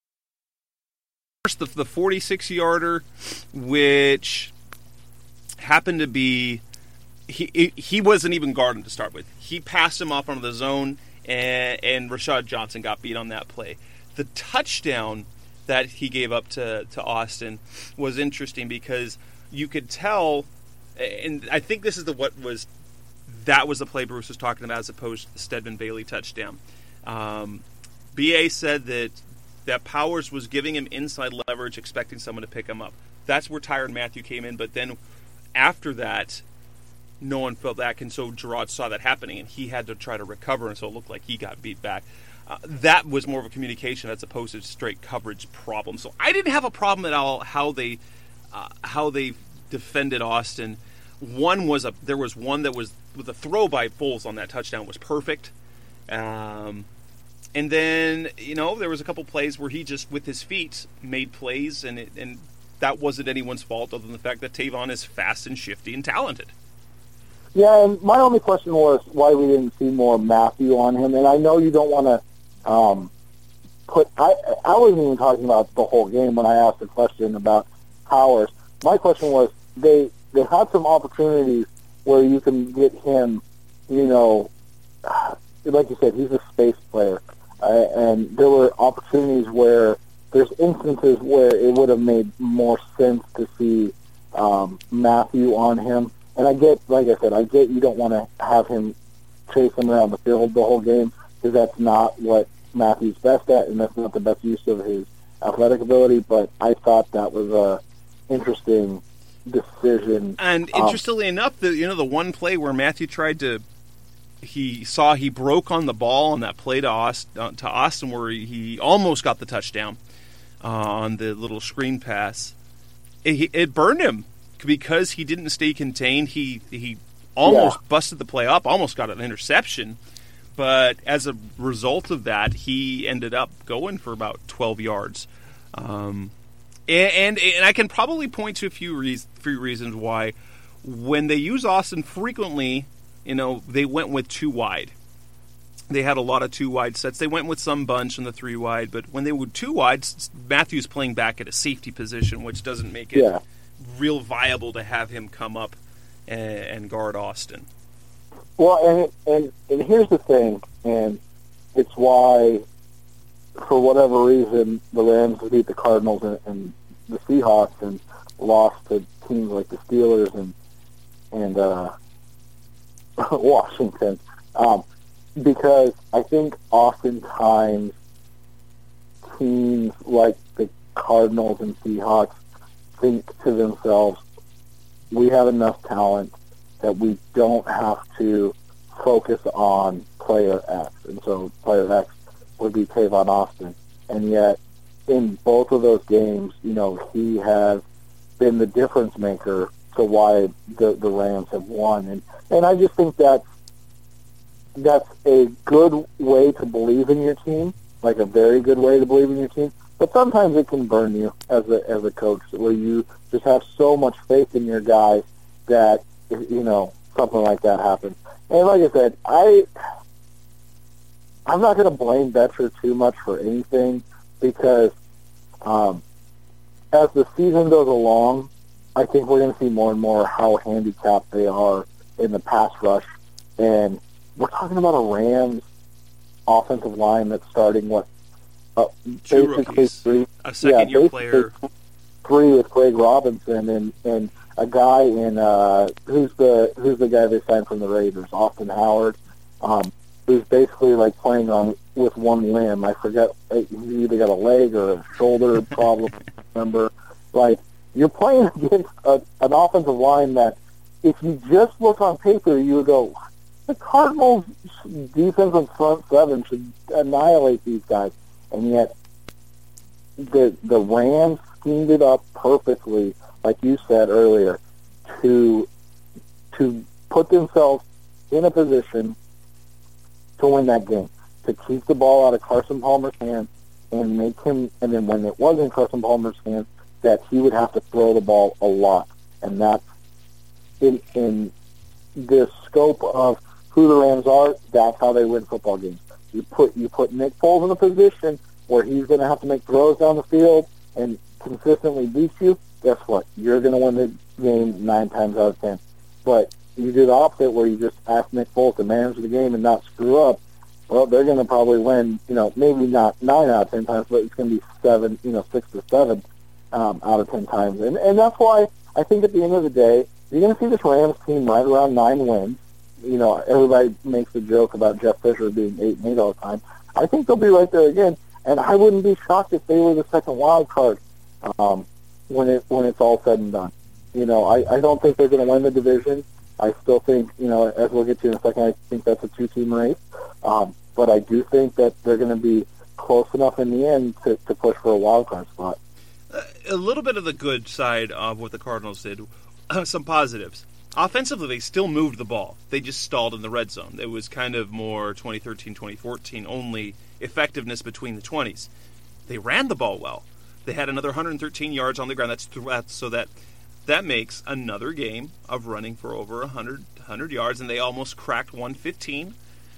the, the forty-six-yarder, which happened to be, he he wasn't even guarding to start with. He passed him off onto the zone, and, and Rashad Johnson got beat on that play. The touchdown that he gave up to, to Austin was interesting because you could tell, and I think this is the what was that was the play Bruce was talking about as opposed to the Stedman Bailey touchdown. Um, B A said that that Powers was giving him inside leverage, expecting someone to pick him up. That's where Tyrann Mathieu came in, but then after that, no one felt that, and so Gerard saw that happening, and he had to try to recover, and so it looked like he got beat back. Uh, that was more of a communication as opposed to straight coverage problem. So I didn't have a problem at all how they uh, how they defended Austin. One was a there was one that was with the throw by Foles on that touchdown was perfect. Um, and then, you know, there was a couple plays where he just, with his feet, made plays, and it, and that wasn't anyone's fault other than the fact that Tavon is fast and shifty and talented. Yeah, and my only question was why we didn't see more Mathieu on him. And I know you don't want to um, put – I I wasn't even talking about the whole game when I asked the question about Powers. My question was they, they had some opportunities where you can get him, you know – like you said, he's a space player. Uh, and there were opportunities where there's instances where it would have made more sense to see um, Mathieu on him. And I get, like I said, I get you don't want to have him chase him around the field the whole game because that's not what Matthew's best at, and that's not the best use of his athletic ability. But I thought that was a interesting decision. And interestingly um, enough, the you know the one play where Mathieu tried to. He saw he broke on the ball on that play to Austin, to Austin where he almost got the touchdown uh, on the little screen pass. It, it burned him because he didn't stay contained. He he almost yeah. busted the play up, almost got an interception. But as a result of that, he ended up going for about twelve yards. Um, and, and and I can probably point to a few, re- few reasons why. When they use Austin frequently, you know, they went with two wide. They had a lot of two wide sets. They went with some bunch in the three wide, but when they were two wide, Matthew's playing back at a safety position, which doesn't make it yeah. real viable to have him come up and, and guard Austin. Well, and, and and here's the thing, and it's why, for whatever reason, the Rams beat the Cardinals and, and the Seahawks and lost to teams like the Steelers and and uh, Washington, um, because I think oftentimes teams like the Cardinals and Seahawks think to themselves, we have enough talent that we don't have to focus on player X. And so player X would be Tavon Austin. And yet, in both of those games, you know, he has been the difference maker to why the, the Rams have won. And, and I just think that's, that's a good way to believe in your team, like a very good way to believe in your team. But sometimes it can burn you as a as a coach, where you just have so much faith in your guys that, you know, something like that happens. And like I said, I, I'm not going to blame Betcher too much for anything because um, as the season goes along, I think we're going to see more and more how handicapped they are in the pass rush. And we're talking about a Rams offensive line that's starting, what, uh, Two basically rookies. three. A second-year yeah, player. Three with Greg Robinson and, and a guy in, uh, who's the who's the guy they signed from the Raiders, Austin Howard, um, who's basically like playing on with one limb. I forget, he either got a leg or a shoulder problem, remember. Like, you're playing against a, an offensive line that, if you just look on paper, you would go, the Cardinals' defensive front seven should annihilate these guys. And yet, the the Rams schemed it up perfectly, like you said earlier, to to put themselves in a position to win that game, to keep the ball out of Carson Palmer's hands and make him, and then when it was in Carson Palmer's hands, that he would have to throw the ball a lot. And that's in, in the scope of who the Rams are, that's how they win football games. You put you put Nick Foles in a position where he's going to have to make throws down the field and consistently beat you, guess what? You're going to win the game nine times out of ten. But you do the opposite where you just ask Nick Foles to manage the game and not screw up, well, they're going to probably win, you know, maybe not nine out of ten times, but it's going to be seven, you know, six to seven um, out of ten times. And, and that's why I think at the end of the day, you're going to see this Rams team right around nine wins. you know, everybody makes a joke about Jeff Fisher being eight and eight all the time. I think they'll be right there again, and I wouldn't be shocked if they were the second wild card um, when it when it's all said and done. You know, I, I don't think they're going to win the division. I still think, you know, as we'll get to in a second, I think that's a two-team race. Um, but I do think that they're going to be close enough in the end to, to push for a wild card spot. A little bit of the good side of what the Cardinals did, some positives. Offensively, they still moved the ball. They just stalled in the red zone. It was kind of more twenty thirteen, twenty fourteen, only effectiveness between the twenties. They ran the ball well. They had another one hundred thirteen yards on the ground. That's th- so that that makes another game of running for over one hundred, one hundred yards, and they almost cracked one fifteen.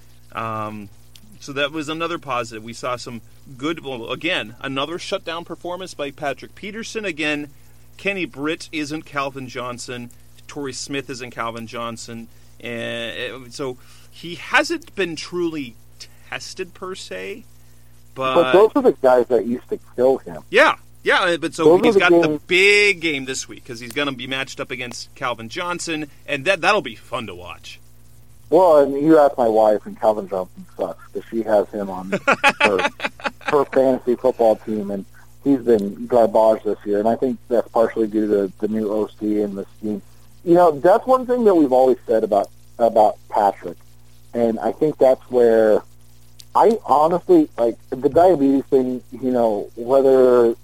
Um, so that was another positive. We saw some good, well, again, another shutdown performance by Patrick Peterson. Again, Kenny Britt isn't Calvin Johnson. Torrey Smith isn't Calvin Johnson. And so he hasn't been truly tested per se. But, but those are the guys that used to kill him. Yeah, yeah. But so those he's the got games. the big game this week because he's going to be matched up against Calvin Johnson, and that that'll be fun to watch. Well, and you asked my wife, and Calvin Johnson sucks because she has him on her, her fantasy football team, and he's been garbage this year. And I think that's partially due to the new O C and the scheme. You know, that's one thing that we've always said about about Patrick, and I think that's where I honestly, like, the diabetes thing, you know, whether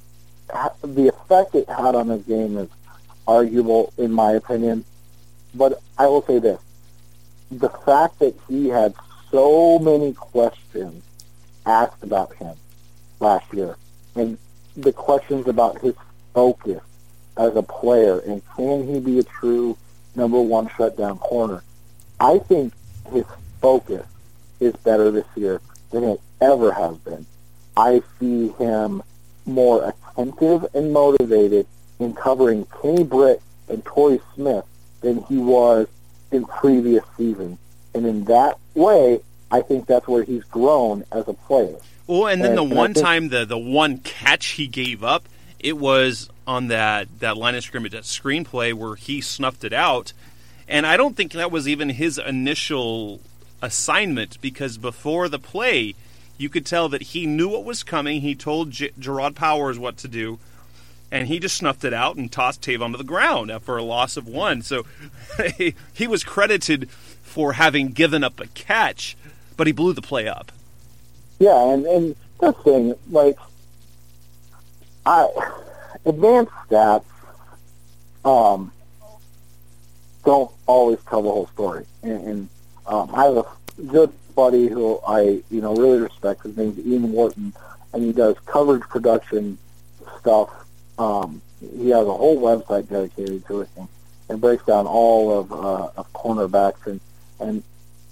the effect it had on his game is arguable, in my opinion, but I will say this. The fact that he had so many questions asked about him last year, and the questions about his focus as a player, and can he be a true number one shutdown corner? I think his focus is better this year than it ever has been. I see him more attentive and motivated in covering Kenny Britt and Torrey Smith than he was in previous seasons. And in that way, I think that's where he's grown as a player. Well, and then and, the and one think, time, the, the one catch he gave up, it was on that, that line of scrimmage, that screenplay where he snuffed it out. And I don't think that was even his initial assignment, because before the play, you could tell that he knew what was coming. He told J- Gerard Powers what to do, and he just snuffed it out and tossed Tavon to the ground for a loss of one. So he, he was credited for having given up a catch, but he blew the play up. Yeah, and, and that's the thing, like, I, advanced stats um, don't always tell the whole story. And, and um, I have a good buddy who I, you know, really respect. His name's Ian Wharton, and he does coverage production stuff. Um, he has a whole website dedicated to it and, and breaks down all of, uh, of cornerbacks. And, and,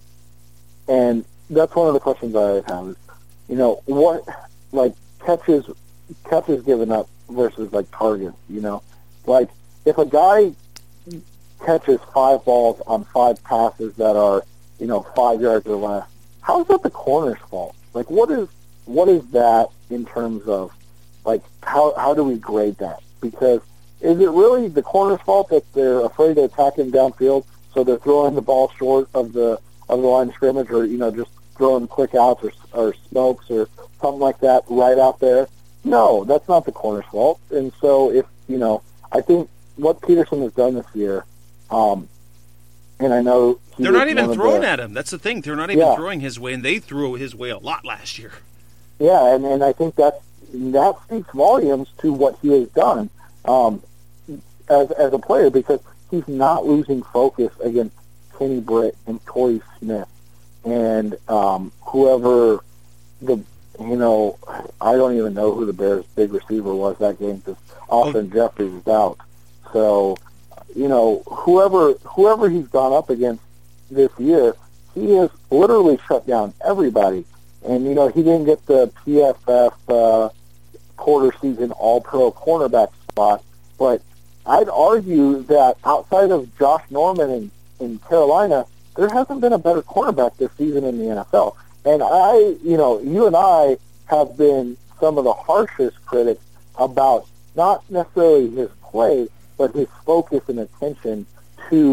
and that's one of the questions I have is, you know, what, like, catches catches given up versus, like, targets, you know? Like, if a guy catches five balls on five passes that are, you know, five yards or less, how is that the corner's fault? Like, what is what is that in terms of, like, how how do we grade that? Because is it really the corner's fault that they're afraid to attack him downfield, so they're throwing the ball short of the of the line of scrimmage, or, you know, just throwing quick outs or, or smokes or something like that right out there? No, that's not the corner's fault. And so if, you know, I think what Peterson has done this year, um, and I know he they're not even throwing the, at him. That's the thing. They're not even yeah. throwing his way, and they threw his way a lot last year. Yeah, and, and I think that's, that speaks volumes to what he has done um, as as a player, because he's not losing focus against Kenny Britt and Torrey Smith and um, whoever the, you know, I don't even know who the Bears' big receiver was that game, because Austin oh. Jeffries is out. So, you know, whoever whoever he's gone up against this year, he has literally shut down everybody. And, you know, he didn't get the P F F uh, quarter season all-pro cornerback spot, but I'd argue that outside of Josh Norman in, in Carolina, there hasn't been a better cornerback this season in the N F L. And I, you know, you and I have been some of the harshest critics about not necessarily his play, but his focus and attention to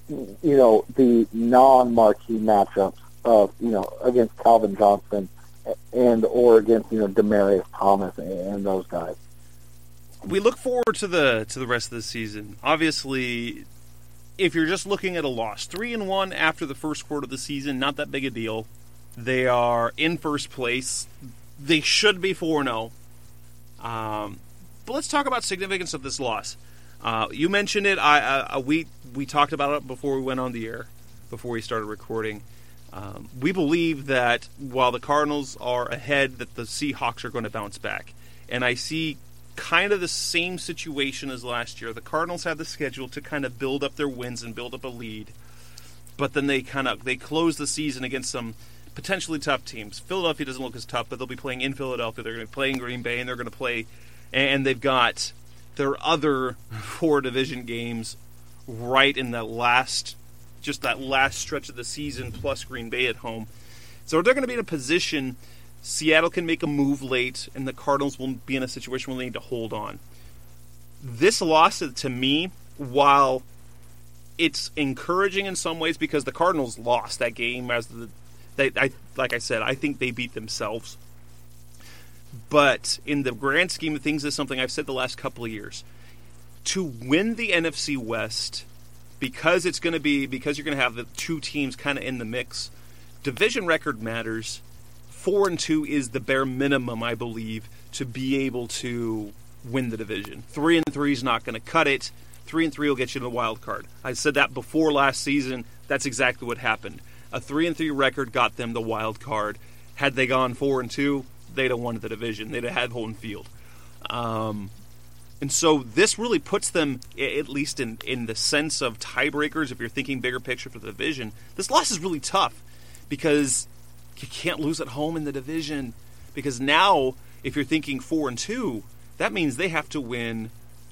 you know, the non-marquee matchups of, you know, against Calvin Johnson and or against, you know, Demaryius Thomas and those guys. We look forward to the to the rest of the season. Obviously, if you're just looking at a loss, three and one after the first quarter of the season, not that big a deal. They are in first place. They should be four and zero. Um, but let's talk about significance of this loss. Uh, you mentioned it. I, I we we talked about it before we went on the air, before we started recording. Um, we believe that while the Cardinals are ahead, that the Seahawks are going to bounce back, and I see kind of the same situation as last year. The Cardinals had the schedule to kind of build up their wins and build up a lead, but then they kind of they close the season against some potentially tough teams. Philadelphia doesn't look as tough, but they'll be playing in Philadelphia. They're going to be playing Green Bay, and they're going to play, and they've got their other four division games right in that last, just that last stretch of the season, plus Green Bay at home. So they're going to be in a position. Seattle can make a move late, and the Cardinals will be in a situation where they need to hold on. This loss, to me, while it's encouraging in some ways because the Cardinals lost that game, as the they, I, like I said, I think they beat themselves. But in the grand scheme of things, is something I've said the last couple of years. To win the N F C West, because it's going to be because you're going to have the two teams kind of in the mix, division record matters. Four and two is the bare minimum, I believe, to be able to win the division. Three and three is not going to cut it. Three and three will get you to the wild card. I said that before last season. That's exactly what happened. A three and three record got them the wild card. Had they gone four and two, they'd have won the division. They'd have had home field. Um, and so this really puts them, at least in, in the sense of tiebreakers, if you're thinking bigger picture for the division, this loss is really tough because you can't lose at home in the division. Because now, if you're thinking four and two, that means they have to win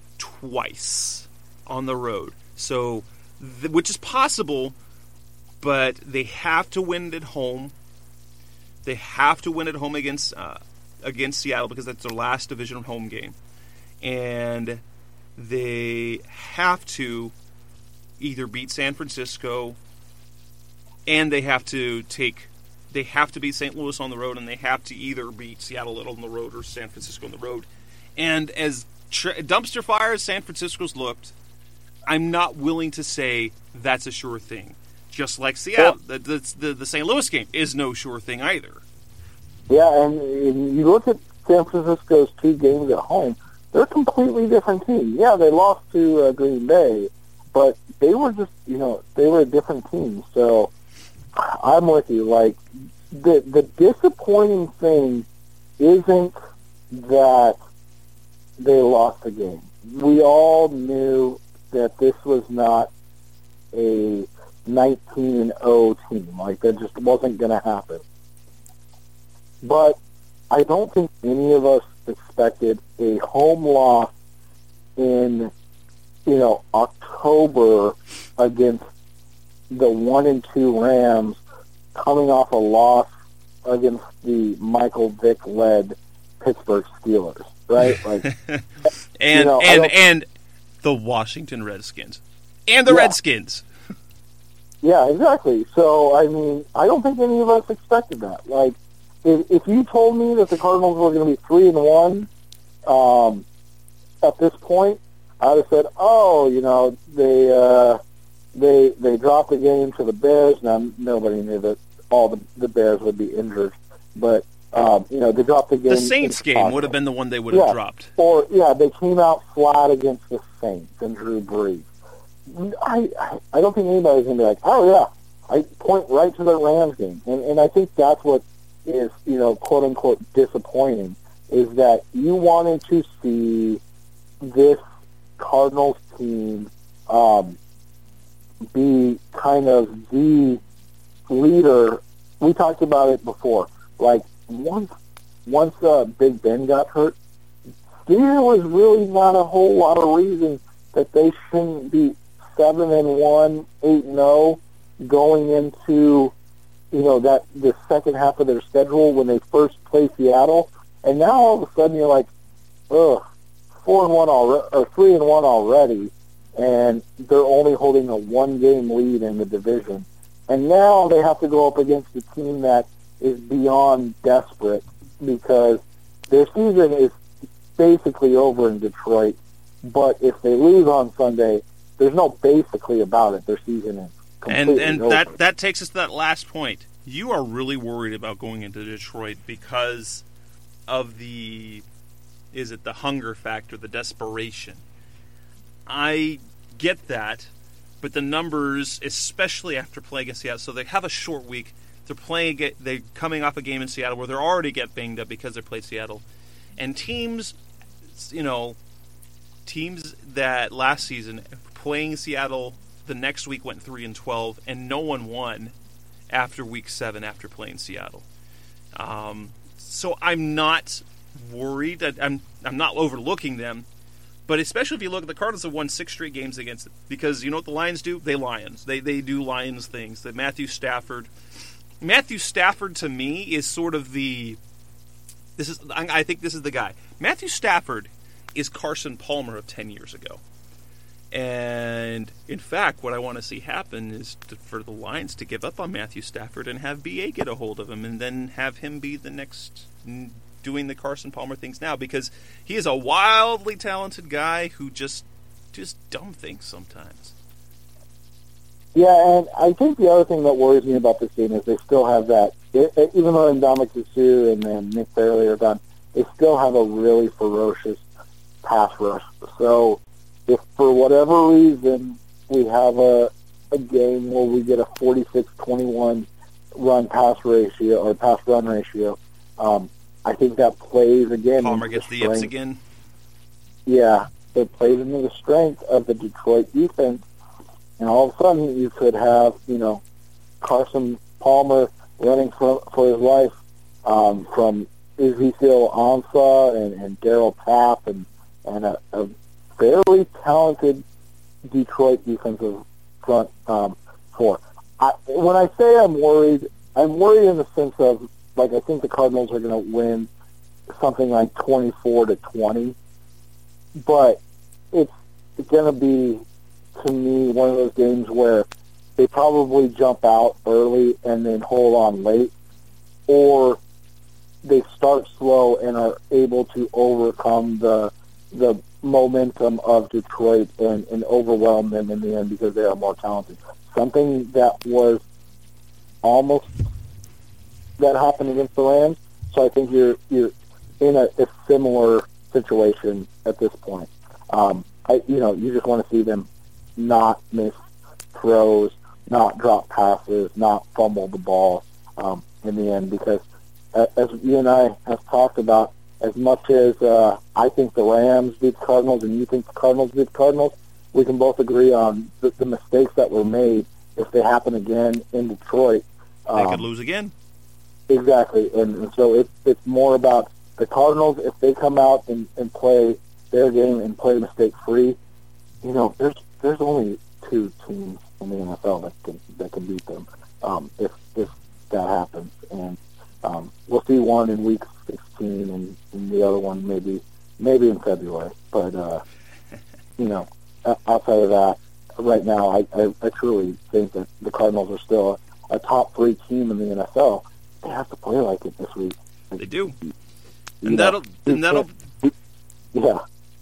twice on the road. So, th- which is possible, but they have to win it at home. They have to win at home against uh, against Seattle because that's their last division home game. And they have to either beat San Francisco, and they have to take they have to beat Saint Louis on the road, and they have to either beat Seattle on the road or San Francisco on the road. And as tr- dumpster fire as San Francisco's looked, I'm not willing to say that's a sure thing. Just like Seattle, the, the, the, the Saint Louis game is no sure thing either. Yeah, and, and you look at San Francisco's two games at home, they're a completely different team. Yeah, they lost to uh, Green Bay, but they were just, you know, they were a different team. So I'm with you. Like, the the disappointing thing isn't that they lost the game. We all knew that this was not a nineteen and oh team. Like, that just wasn't going to happen. But I don't think any of us expected a home loss in, you know, October against the one and two Rams, coming off a loss against the Michael Vick led Pittsburgh Steelers, right? Like, and you know, and and the Washington Redskins and the yeah. Redskins. Yeah, exactly. So I mean, I don't think any of us expected that. Like, if, if you told me that the Cardinals were going to be three and one um, at this point, I would have said, "Oh, you know, they uh, they they dropped the game to the Bears." Now nobody knew that all the, the Bears would be injured, but um, you know, they dropped the game. The Saints game would have been the one they would have yeah. dropped. Or yeah, they came out flat against the Saints and Drew Brees. I I don't think anybody's going to be like, oh, yeah, I point right to the Rams game. And, and I think that's what is, you know, quote-unquote disappointing, is that you wanted to see this Cardinals team um, be kind of the leader. We talked about it before. Like, once, once uh, Big Ben got hurt, there was really not a whole lot of reason that they shouldn't be seven and one, eight and zero, going into, you know, that the second half of their schedule when they first play Seattle, and now all of a sudden you're like, ugh, four and one already, or three and one already, and they're only holding a one-game lead in the division. And now they have to go up against a team that is beyond desperate because their season is basically over in Detroit. But if they lose on Sunday, there's no basically about it. Their season is completely and and over. that that takes us to that last point. You are really worried about going into Detroit because of the, is it the hunger factor, the desperation? I get that, but the numbers, especially after playing in Seattle, so they have a short week. They're playing, they're coming off a game in Seattle where they're already get banged up because they played Seattle, and teams, you know, teams that last season playing Seattle the next week went three and twelve, and no one won after week seven after playing Seattle. Um, so I'm not worried. I'm I'm not overlooking them. But especially if you look at the Cardinals have won six straight games against it. Because you know what the Lions do? They Lions. They they do Lions things. That Matthew Stafford. Matthew Stafford to me is sort of the this is I think this is the guy. Matthew Stafford is Carson Palmer of ten years ago. And in fact, what I want to see happen is to, for the Lions to give up on Matthew Stafford and have B A get a hold of him and then have him be the next doing the Carson Palmer things now, because he is a wildly talented guy who just just dumb things sometimes. Yeah, and I think the other thing that worries me about this team is they still have that, it, it, even though Ndamukong Suh and, and Nick Fairley are gone, they still have a really ferocious pass rush. So if for whatever reason we have a, a game where we get a forty-six twenty-one run pass ratio or pass run ratio, um, I think that plays again. Palmer gets the yips again. Yeah, it plays into the strength of the Detroit defense, and all of a sudden you could have, you know, Carson Palmer running for for his life um, from Ezekiel Ansah and, and Darryl Tapp and and a, a fairly talented Detroit defensive front um, four. I, when I say I'm worried, I'm worried in the sense of, like, I think the Cardinals are going to win something like twenty-four to twenty, but it's, it's going to be, to me, one of those games where they probably jump out early and then hold on late, or they start slow and are able to overcome the the momentum of Detroit and, and overwhelm them in the end because they are more talented. Something that was almost that happened against the Rams. So I think you're you're in a, a similar situation at this point. Um, I you know you just want to see them not miss throws, not drop passes, not fumble the ball um, in the end, because uh, as you and I have talked about, as much as uh, I think the Rams beat the Cardinals and you think the Cardinals beat the Cardinals, we can both agree on the, the mistakes that were made. If they happen again in Detroit, um, they could lose again. Exactly, and, and so it, it's more about the Cardinals. If they come out and, and play their game and play mistake-free, you know, there's there's only two teams in the N F L that can that can beat them um, if if that happens, and um, we'll see one in week sixteen, and, and the other one maybe maybe in February. But uh, you know, outside of that, right now, I, I, I truly think that the Cardinals are still a, a top three team in the N F L. They have to play like it this week. They do, and that'll and that'll yeah.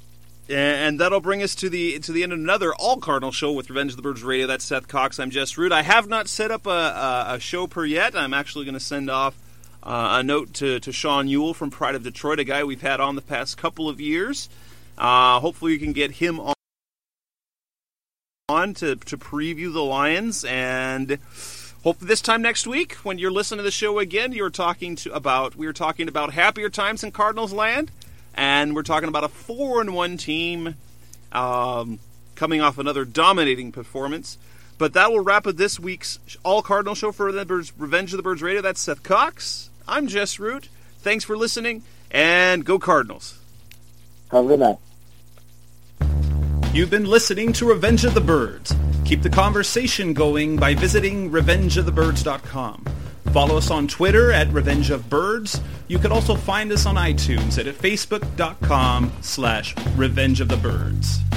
And that'll bring us to the to the end of another All Cardinal show with Revenge of the Birds Radio. That's Seth Cox. I'm Jess Root. I have not set up a, a, a show per yet. I'm actually going to send off uh, a note to, to Sean Ewell from Pride of Detroit, a guy we've had on the past couple of years. Uh, hopefully you can get him on, on to, to preview the Lions. And hopefully this time next week, when you're listening to the show again, you're talking to about we were talking about happier times in Cardinals land. And we're talking about a four and one team um, coming off another dominating performance. But that will wrap up this week's All Cardinal show for the Birds, Revenge of the Birds Radio. That's Seth Cox. I'm Jess Root. Thanks for listening, and go Cardinals. Have a good night. You've been listening to Revenge of the Birds. Keep the conversation going by visiting revenge of the birds dot com. Follow us on Twitter at Revenge of Birds. You can also find us on iTunes at facebook dot com slash Revenge of the Birds.